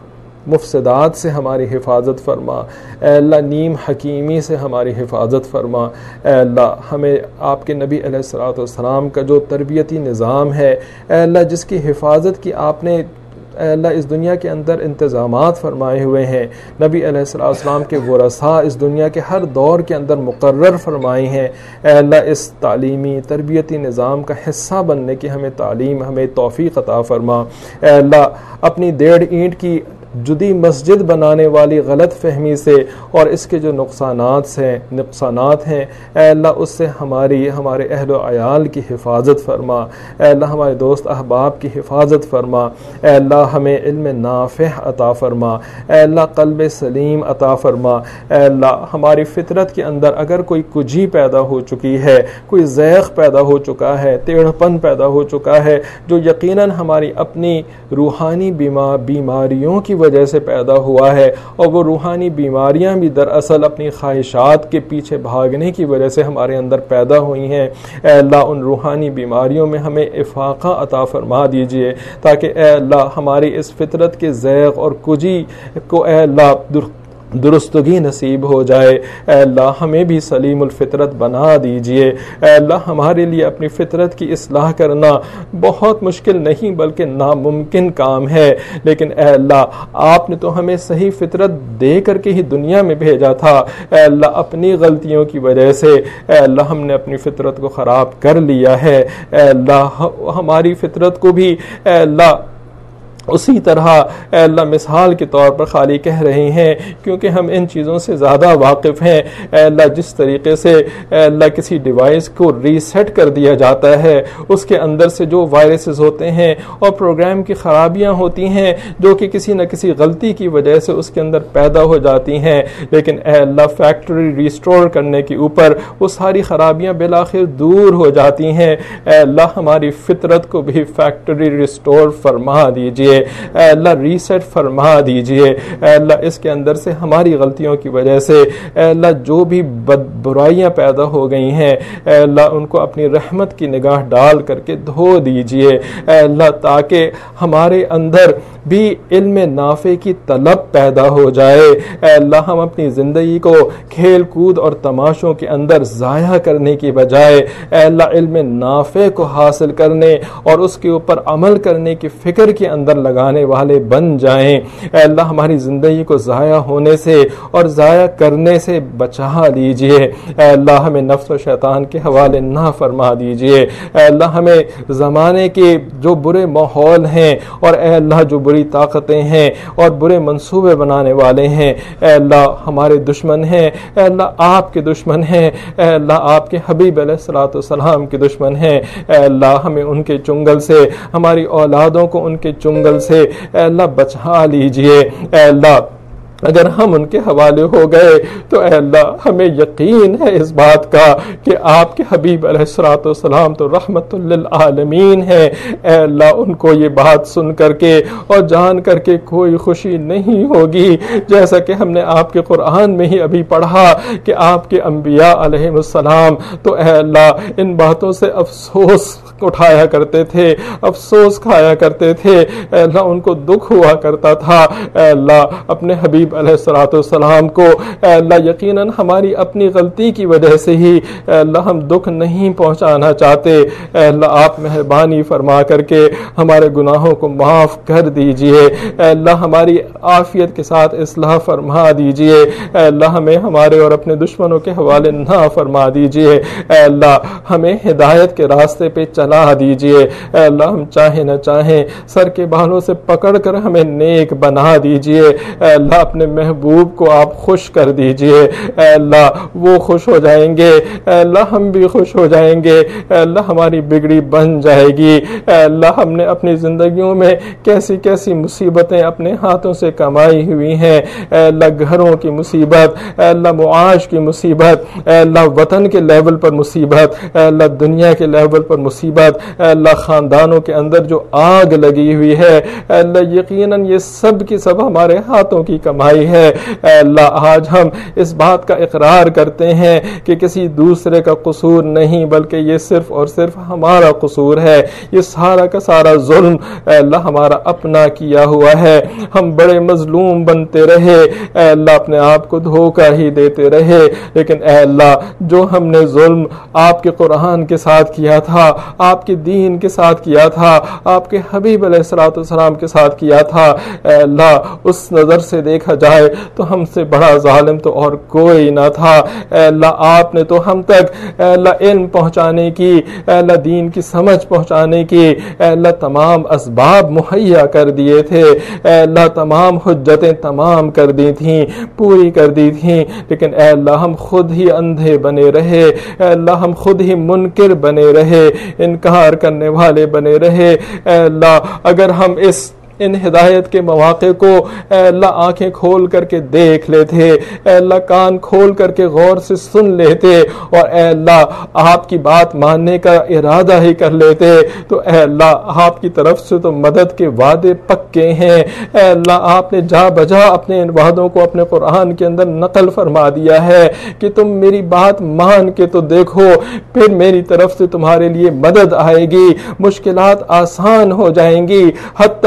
مفسدات سے ہماری حفاظت فرما. اے اللہ نیم حکیمی سے ہماری حفاظت فرما. اے اللہ ہمیں آپ کے نبی علیہ الصلوۃ والسلام کا جو تربیتی نظام ہے، اے اللہ جس کی حفاظت کی آپ نے اے اللہ اس دنیا کے اندر انتظامات فرمائے ہوئے ہیں، نبی علیہ الصلوۃ والسلام کے ورثاء اس دنیا کے ہر دور کے اندر مقرر فرمائے ہیں. اے اللہ اس تعلیمی تربیتی نظام کا حصہ بننے کی ہمیں تعلیم، ہمیں توفیق عطا فرما. اے اللہ اپنی ڈیڑھ اینٹ کی جدی مسجد بنانے والی غلط فہمی سے اور اس کے جو نقصانات ہیں نقصانات ہیں اے اللہ اس سے ہماری ہمارے اہل و عیال کی حفاظت فرما. اے اللہ ہمارے دوست احباب کی حفاظت فرما. اے اللہ ہمیں علم نافع عطا فرما. اے اللہ قلب سلیم عطا فرما. اے اللہ ہماری فطرت کے اندر اگر کوئی کجی پیدا ہو چکی ہے، کوئی زیغ پیدا ہو چکا ہے، ٹیڑھپن پیدا ہو چکا ہے، جو یقیناً ہماری اپنی روحانی بیماریوں کی وجہ سے پیدا ہوا ہے، اور وہ روحانی بیماریاں بھی دراصل اپنی خواہشات کے پیچھے بھاگنے کی وجہ سے ہمارے اندر پیدا ہوئی ہیں. اے اللہ ان روحانی بیماریوں میں ہمیں افاقہ عطا فرما دیجئے، تاکہ اے اللہ ہماری اس فطرت کے زیغ اور کجی کو اے اللہ درستگی نصیب ہو جائے۔ اے اللہ ہمیں بھی سلیم الفطرت بنا دیجئے۔ اے اللہ ہمارے لیے اپنی فطرت کی اصلاح کرنا بہت مشکل نہیں بلکہ ناممکن کام ہے، لیکن اے اللہ آپ نے تو ہمیں صحیح فطرت دے کر کے ہی دنیا میں بھیجا تھا۔ اے اللہ اپنی غلطیوں کی وجہ سے اے اللہ ہم نے اپنی فطرت کو خراب کر لیا ہے۔ اے اللہ ہماری فطرت کو بھی اے اللہ اسی طرح اے اللہ مثال کے طور پر خالی کہہ رہے ہیں، کیونکہ ہم ان چیزوں سے زیادہ واقف ہیں۔ اے اللہ جس طریقے سے اے اللہ کسی ڈیوائس کو ریسیٹ کر دیا جاتا ہے، اس کے اندر سے جو وائرسز ہوتے ہیں اور پروگرام کی خرابیاں ہوتی ہیں جو کہ کسی نہ کسی غلطی کی وجہ سے اس کے اندر پیدا ہو جاتی ہیں، لیکن اے اللہ فیکٹری ریسٹور کرنے کے اوپر وہ ساری خرابیاں بالآخر دور ہو جاتی ہیں۔ اے اللہ ہماری فطرت کو بھی فیکٹری ریسٹور فرما دیجیے، اے اللہ ریسیٹ فرما دیجئے۔ اے اللہ اس کے اندر سے ہماری غلطیوں کی وجہ سے اے اللہ جو بھی بد برائیاں پیدا ہو گئی ہیں اے اللہ ان کو اپنی رحمت کی نگاہ ڈال کر کے دھو دیجئے اے اللہ، تاکہ ہمارے اندر بھی علم نافع کی طلب پیدا ہو جائے۔ اے اللہ ہم اپنی زندگی کو کھیل کود اور تماشوں کے اندر ضائع کرنے کی بجائے اے اللہ علم نافع کو حاصل کرنے اور اس کے اوپر عمل کرنے کی فکر کے اندر لگانے والے بن جائیں۔ اے اللہ ہماری زندگی کو ضائع ہونے سے اور ضائع کرنے سے بچا لیجئے۔ اے اللہ ہمیں نفس و شیطان کے حوالے نہ فرما دیجئے۔ اے اللہ ہمیں زمانے کے جو برے ماحول ہیں اور اے اللہ جو بری طاقتیں ہیں اور برے منصوبے بنانے والے ہیں اے اللہ ہمارے دشمن ہیں، اے اللہ آپ کے دشمن ہیں، اے اللہ آپ کے حبیب علیہ الصلوۃ والسلام کے دشمن ہیں۔ اے اللہ ہمیں ان کے چنگل سے، ہماری اولادوں کو ان کے چنگل سے اے اللہ بچا لیجئے۔ اے اللہ اگر ہم ان کے حوالے ہو گئے تو اے اللہ ہمیں یقین ہے اس بات کا کہ آپ کے حبیب علیہ الصلوۃ والسلام تو رحمت للعالمین ہے۔ اے اللہ ان کو یہ بات سن کر کے اور جان کر کے کوئی خوشی نہیں ہوگی، جیسا کہ ہم نے آپ کے قرآن میں ہی ابھی پڑھا کہ آپ کے انبیاء علیہ السلام تو اے اللہ ان باتوں سے افسوس اٹھایا کرتے تھے، افسوس کھایا کرتے تھے۔ اے اللہ ان کو دکھ ہوا کرتا تھا۔ اے اللہ اپنے حبیب علیہ الصلوۃ والسلام کو اے اللہ یقیناً ہماری اپنی غلطی کی وجہ سے ہی اے اللہ ہم دکھ نہیں پہنچانا چاہتے۔ اے اللہ آپ مہربانی فرما کر کے ہمارے گناہوں کو معاف کر دیجئے۔ اے اللہ ہماری عافیت کے ساتھ اصلاح فرما دیجئے۔ اے اللہ ہمیں ہمارے اور اپنے دشمنوں کے حوالے نہ فرما دیجئے۔ اے اللہ ہمیں ہدایت کے راستے پہ چلا دیجئے۔ اے اللہ ہم چاہیں نہ چاہیں سر کے بالوں سے پکڑ کر ہمیں نیک بنا دیجئے۔ اے اللہ اپنے محبوب کو آپ خوش کر دیجئے۔ اے اللہ وہ خوش ہو جائیں گے، اے اللہ ہم بھی خوش ہو جائیں گے۔ اے اللہ ہماری بگڑی بن جائے گی۔ اے اللہ ہم نے اپنی زندگیوں میں کیسی کیسی مصیبتیں اپنے ہاتھوں سے کمائی ہوئی ہیں۔ اے اللہ گھروں کی مصیبت، اے اللہ معاش کی مصیبت، اے اللہ وطن کے لیول پر مصیبت، اے اللہ دنیا کے لیول پر مصیبت، اے اللہ خاندانوں کے اندر جو آگ لگی ہوئی ہے اے اللہ یقیناً یہ سب کی سب ہمارے ہاتھوں کی کمائی ہے۔ اے اللہ آج ہم اس بات کا اقرار کرتے ہیں کہ کسی دوسرے کا قصور نہیں بلکہ یہ صرف اور صرف ہمارا قصور ہے، یہ سارا کا سارا ظلم اے اللہ ہمارا اپنا کیا ہوا ہے۔ ہم بڑے مظلوم بنتے رہے، اے اللہ اپنے آپ کو دھوکہ ہی دیتے رہے، لیکن اے اللہ جو ہم نے ظلم آپ کے قرآن کے ساتھ کیا تھا، آپ کے دین کے ساتھ کیا تھا، آپ کے حبیب علیہ الصلوۃ والسلام کے ساتھ کیا تھا، اے اللہ اس نظر سے دیکھا جائے تو ہم سے بڑا ظالم تو اور کوئی نہ تھا۔ اے اللہ آپ نے تو ہم تک اے اللہ علم پہنچانے کی، اے اللہ دین کی سمجھ پہنچانے کی اے اللہ تمام اسباب مہیا کر دیے تھے۔ اے اللہ تمام حجتیں تمام کر دی تھیں، پوری کر دی تھیں، لیکن اے اللہ ہم خود ہی اندھے بنے رہے، اے اللہ ہم خود ہی منکر بنے رہے، انکار کرنے والے بنے رہے۔ اے اللہ اگر ہم اس ان ہدایت کے مواقع کو اے اللہ آنکھیں کھول کر کے دیکھ لیتے، اے اللہ کان کھول کر کے غور سے سن لیتے اور اے اللہ آپ کی بات ماننے کا ارادہ ہی کر لیتے تو اے اللہ آپ کی طرف سے تو مدد کے وعدے پکے ہیں۔ اے اللہ آپ نے جا بجا اپنے ان وعدوں کو اپنے قرآن کے اندر نقل فرما دیا ہے کہ تم میری بات مان کے تو دیکھو، پھر میری طرف سے تمہارے لیے مدد آئے گی، مشکلات آسان ہو جائیں گی، حتیٰ کہ جب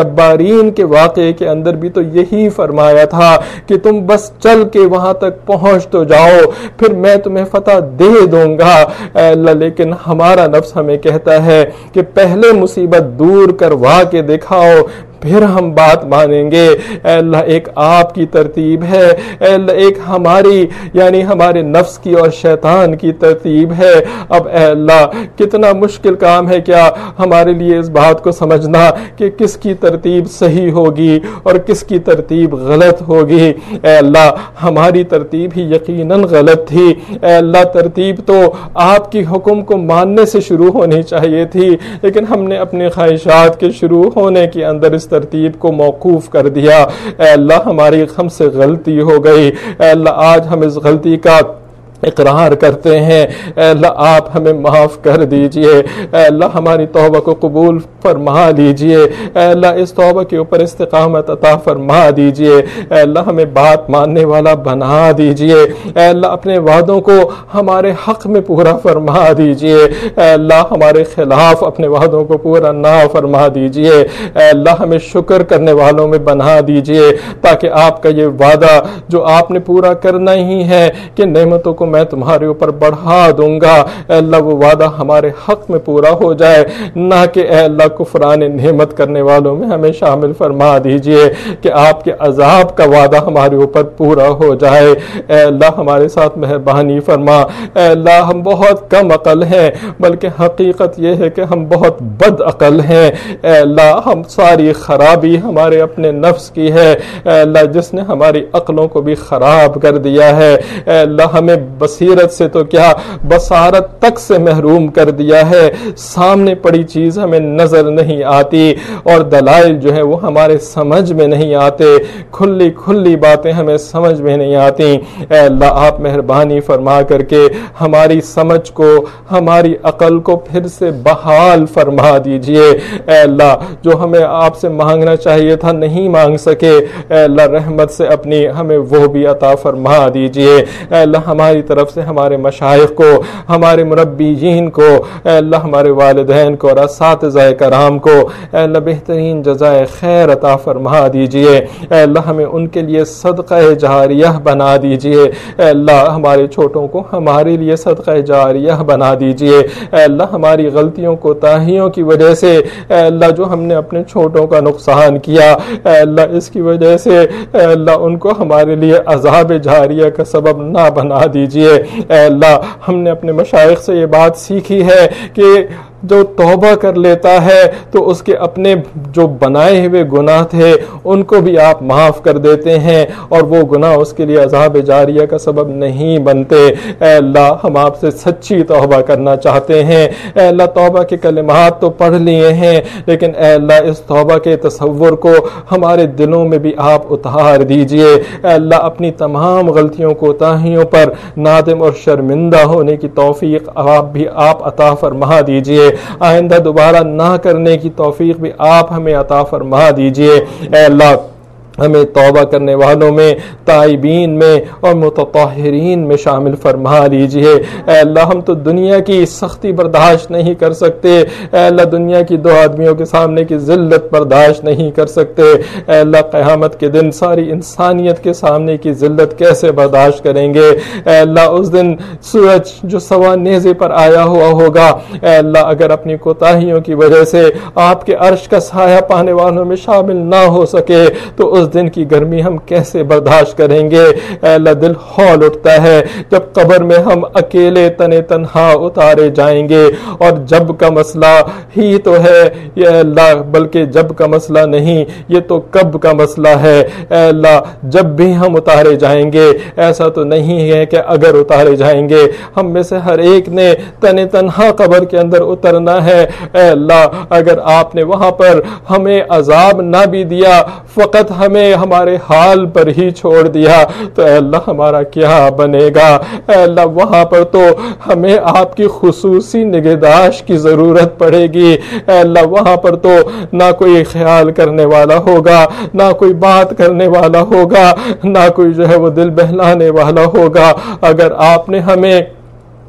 جبارین کے واقعے کے اندر بھی تو یہی فرمایا تھا کہ تم بس چل کے وہاں تک پہنچ تو جاؤ، پھر میں تمہیں فتح دے دوں گا اے اللہ۔ لیکن ہمارا نفس ہمیں کہتا ہے کہ پہلے مصیبت دور کروا کے دکھاؤ پھر ہم بات مانیں گے۔ اے اللہ ایک آپ کی ترتیب ہے، اے اللہ ایک ہماری یعنی ہمارے نفس کی اور شیطان کی ترتیب ہے۔ اب اے اللہ کتنا مشکل کام ہے کیا ہمارے لیے اس بات کو سمجھنا کہ کس کی ترتیب صحیح ہوگی اور کس کی ترتیب غلط ہوگی۔ اے اللہ ہماری ترتیب ہی یقیناً غلط تھی۔ اے اللہ ترتیب تو آپ کی حکم کو ماننے سے شروع ہونی چاہیے تھی، لیکن ہم نے اپنی خواہشات کے شروع ہونے کے اندر اس ترتیب کو موقوف کر دیا۔ اے اللہ ہماری ہم سے غلطی ہو گئی، اے اللہ آج ہم اس غلطی کا اقرار کرتے ہیں، اے اللہ آپ ہمیں معاف کر دیجئے، اے اللہ ہماری توبہ کو قبول فرما لیجئے، اے اللہ اس توبہ کے اوپر استقامت عطا فرما دیجئے، اے اللہ ہمیں بات ماننے والا بنا دیجئے، اے اللہ اپنے وعدوں کو ہمارے حق میں پورا فرما دیجئے، اے اللہ ہمارے خلاف اپنے وعدوں کو پورا نہ فرما دیجئے، اے اللہ ہمیں شکر کرنے والوں میں بنا دیجئے تاکہ آپ کا یہ وعدہ جو آپ نے پورا کرنا ہی ہے کہ نعمتوں کو میں تمہارے اوپر بڑھا دوں گا، اے اللہ وہ وعدہ ہمارے حق میں پورا ہو جائے، نہ کہ اے اللہ کفران نعمت کرنے والوں میں ہمیں شامل فرما دیجئے کہ آپ کے عذاب کا وعدہ ہمارے اوپر پورا ہو جائے۔ اے اللہ ہمارے ساتھ مہربانی فرما، اے اللہ ہم بہت کم عقل ہیں بلکہ حقیقت یہ ہے کہ ہم بہت بد عقل ہیں، اے اللہ ہم ساری خرابی ہمارے اپنے نفس کی ہے، اے اللہ جس نے ہماری عقلوں کو بھی خراب کر دیا ہے، اے اللہ ہمیں بصیرت سے تو کیا بصارت تک سے محروم کر دیا ہے، سامنے پڑی چیز ہمیں نظر نہیں آتی اور دلائل جو ہے وہ ہمارے سمجھ میں نہیں آتے، کھلی کھلی باتیں ہمیں سمجھ میں نہیں آتی۔ اے اللہ آپ مہربانی فرما کر کے ہماری سمجھ کو ہماری عقل کو پھر سے بحال فرما دیجئے، اے اللہ جو ہمیں آپ سے مانگنا چاہیے تھا نہیں مانگ سکے، اے اللہ رحمت سے اپنی ہمیں وہ بھی عطا فرما دیجئے، اے اللہ ہماری طرف سے ہمارے مشائخ کو، ہمارے مربیین کو، اے اللہ ہمارے والدین کو اور اساتذہ کرام کو اے اللہ بہترین جزائے خیر عطا فرما دیجئے، اے اللہ ہمیں ان کے لیے صدقہ جاریہ بنا دیجئے، اے اللہ ہمارے چھوٹوں کو ہمارے لیے صدقہ جاریہ بنا دیجئے، اے اللہ ہماری غلطیوں کوتاہیوں کی وجہ سے اے اللہ جو ہم نے اپنے چھوٹوں کا نقصان کیا، اے اللہ اس کی وجہ سے اے اللہ ان کو ہمارے لیے عذاب جاریہ کا سبب نہ بنا دیجئے، اے اللہ ہم نے اپنے مشائخ سے یہ بات سیکھی ہے کہ جو توبہ کر لیتا ہے تو اس کے اپنے جو بنائے ہوئے گناہ تھے ان کو بھی آپ معاف کر دیتے ہیں اور وہ گناہ اس کے لیے عذاب جاریہ کا سبب نہیں بنتے۔ اے اللہ ہم آپ سے سچی توبہ کرنا چاہتے ہیں، اے اللہ توبہ کے کلمات تو پڑھ لیے ہیں لیکن اے اللہ اس توبہ کے تصور کو ہمارے دلوں میں بھی آپ اتار دیجئے، اے اللہ اپنی تمام غلطیوں کوتاہیوں پر نادم اور شرمندہ ہونے کی توفیق آپ بھی آپ عطا فرما دیجئے، آئندہ دوبارہ نہ کرنے کی توفیق بھی آپ ہمیں عطا فرما دیجئے، اے اللہ ہمیں توبہ کرنے والوں میں، تائبین میں اور متطہرین میں شامل فرما لیجئے۔ اے اللہ ہم تو دنیا کی سختی برداشت نہیں کر سکتے، اے اللہ دنیا کی دو آدمیوں کے سامنے کی ذلت برداشت نہیں کر سکتے، اے اللہ قیامت کے دن ساری انسانیت کے سامنے کی ذلت کیسے برداشت کریں گے؟ اے اللہ اس دن سورج جو سوا نیزے پر آیا ہوا ہوگا، اے اللہ اگر اپنی کوتاہیوں کی وجہ سے آپ کے عرش کا سایہ پانے والوں میں شامل نہ ہو سکے تو اس دن کی گرمی ہم کیسے برداشت کریں گے؟ اے اللہ دل ہول اٹھتا ہے جب قبر میں ہم اکیلے تنے تنہا اتارے جائیں گے، اور جب کا مسئلہ ہی تو ہے یہ اللہ، بلکہ جب کا مسئلہ نہیں یہ تو کب کا مسئلہ ہے۔ اے اللہ جب بھی ہم اتارے جائیں گے، ایسا تو نہیں ہے کہ اگر اتارے جائیں گے، ہم میں سے ہر ایک نے تنے تنہا قبر کے اندر اترنا ہے۔ اے اللہ اگر آپ نے وہاں پر ہمیں عذاب نہ بھی دیا، فقط ہمیں ہمارے حال پر ہی چھوڑ دیا تو اے اللہ ہمارا کیا بنے گا؟ اے اللہ وہاں پر تو ہمیں آپ کی خصوصی نگہداشت کی ضرورت پڑے گی، اے اللہ وہاں پر تو نہ کوئی خیال کرنے والا ہوگا، نہ کوئی بات کرنے والا ہوگا، نہ کوئی جو ہے وہ دل بہلانے والا ہوگا۔ اگر آپ نے ہمیں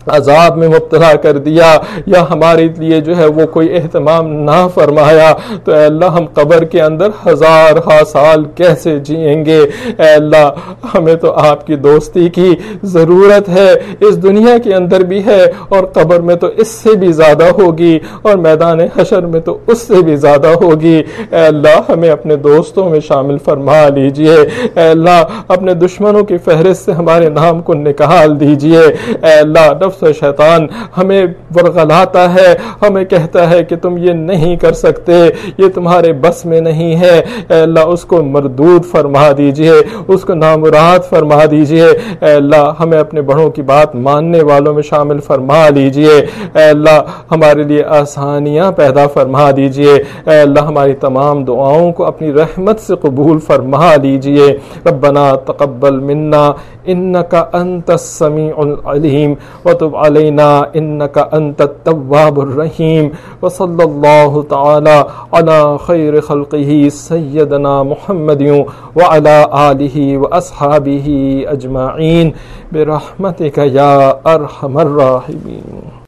عذاب میں مبتلا کر دیا یا ہمارے لیے جو ہے وہ کوئی اہتمام نہ فرمایا تو اے اللہ ہم قبر کے اندر ہزار ہا سال کیسے جئیں گے؟ اے اللہ ہمیں تو آپ کی دوستی کی ضرورت ہے، اس دنیا کے اندر بھی ہے اور قبر میں تو اس سے بھی زیادہ ہوگی اور میدان حشر میں تو اس سے بھی زیادہ ہوگی۔ اے اللہ ہمیں اپنے دوستوں میں شامل فرما لیجئے، اے اللہ اپنے دشمنوں کی فہرست سے ہمارے نام کو نکال دیجئے۔ اے اللہ نفس و شیطان ہمیں ورغلاتا ہے، ہمیں کہتا ہے کہ تم یہ نہیں کر سکتے، یہ تمہارے بس میں نہیں ہے، اے اللہ اس کو مردود فرما دیجئے، اس کو نامراد فرما دیجئے۔ اے اللہ ہمیں اپنے بڑوں کی بات ماننے والوں میں شامل فرما لیجئے۔ اے اللہ ہمارے لیے آسانیاں پیدا فرما دیجئے۔ اے اللہ ہماری تمام دعاؤں کو اپنی رحمت سے قبول فرما لیجئے۔ ربنا تقبل منا انک انت السمیع العلیم وتب علینا انک انت التواب الرحیم وصلی اللہ تعالی علی خیر خلقہ سیدنا محمد وعلی آلہ واصحابہ اجمعین برحمتک یا ارحم الراحمین۔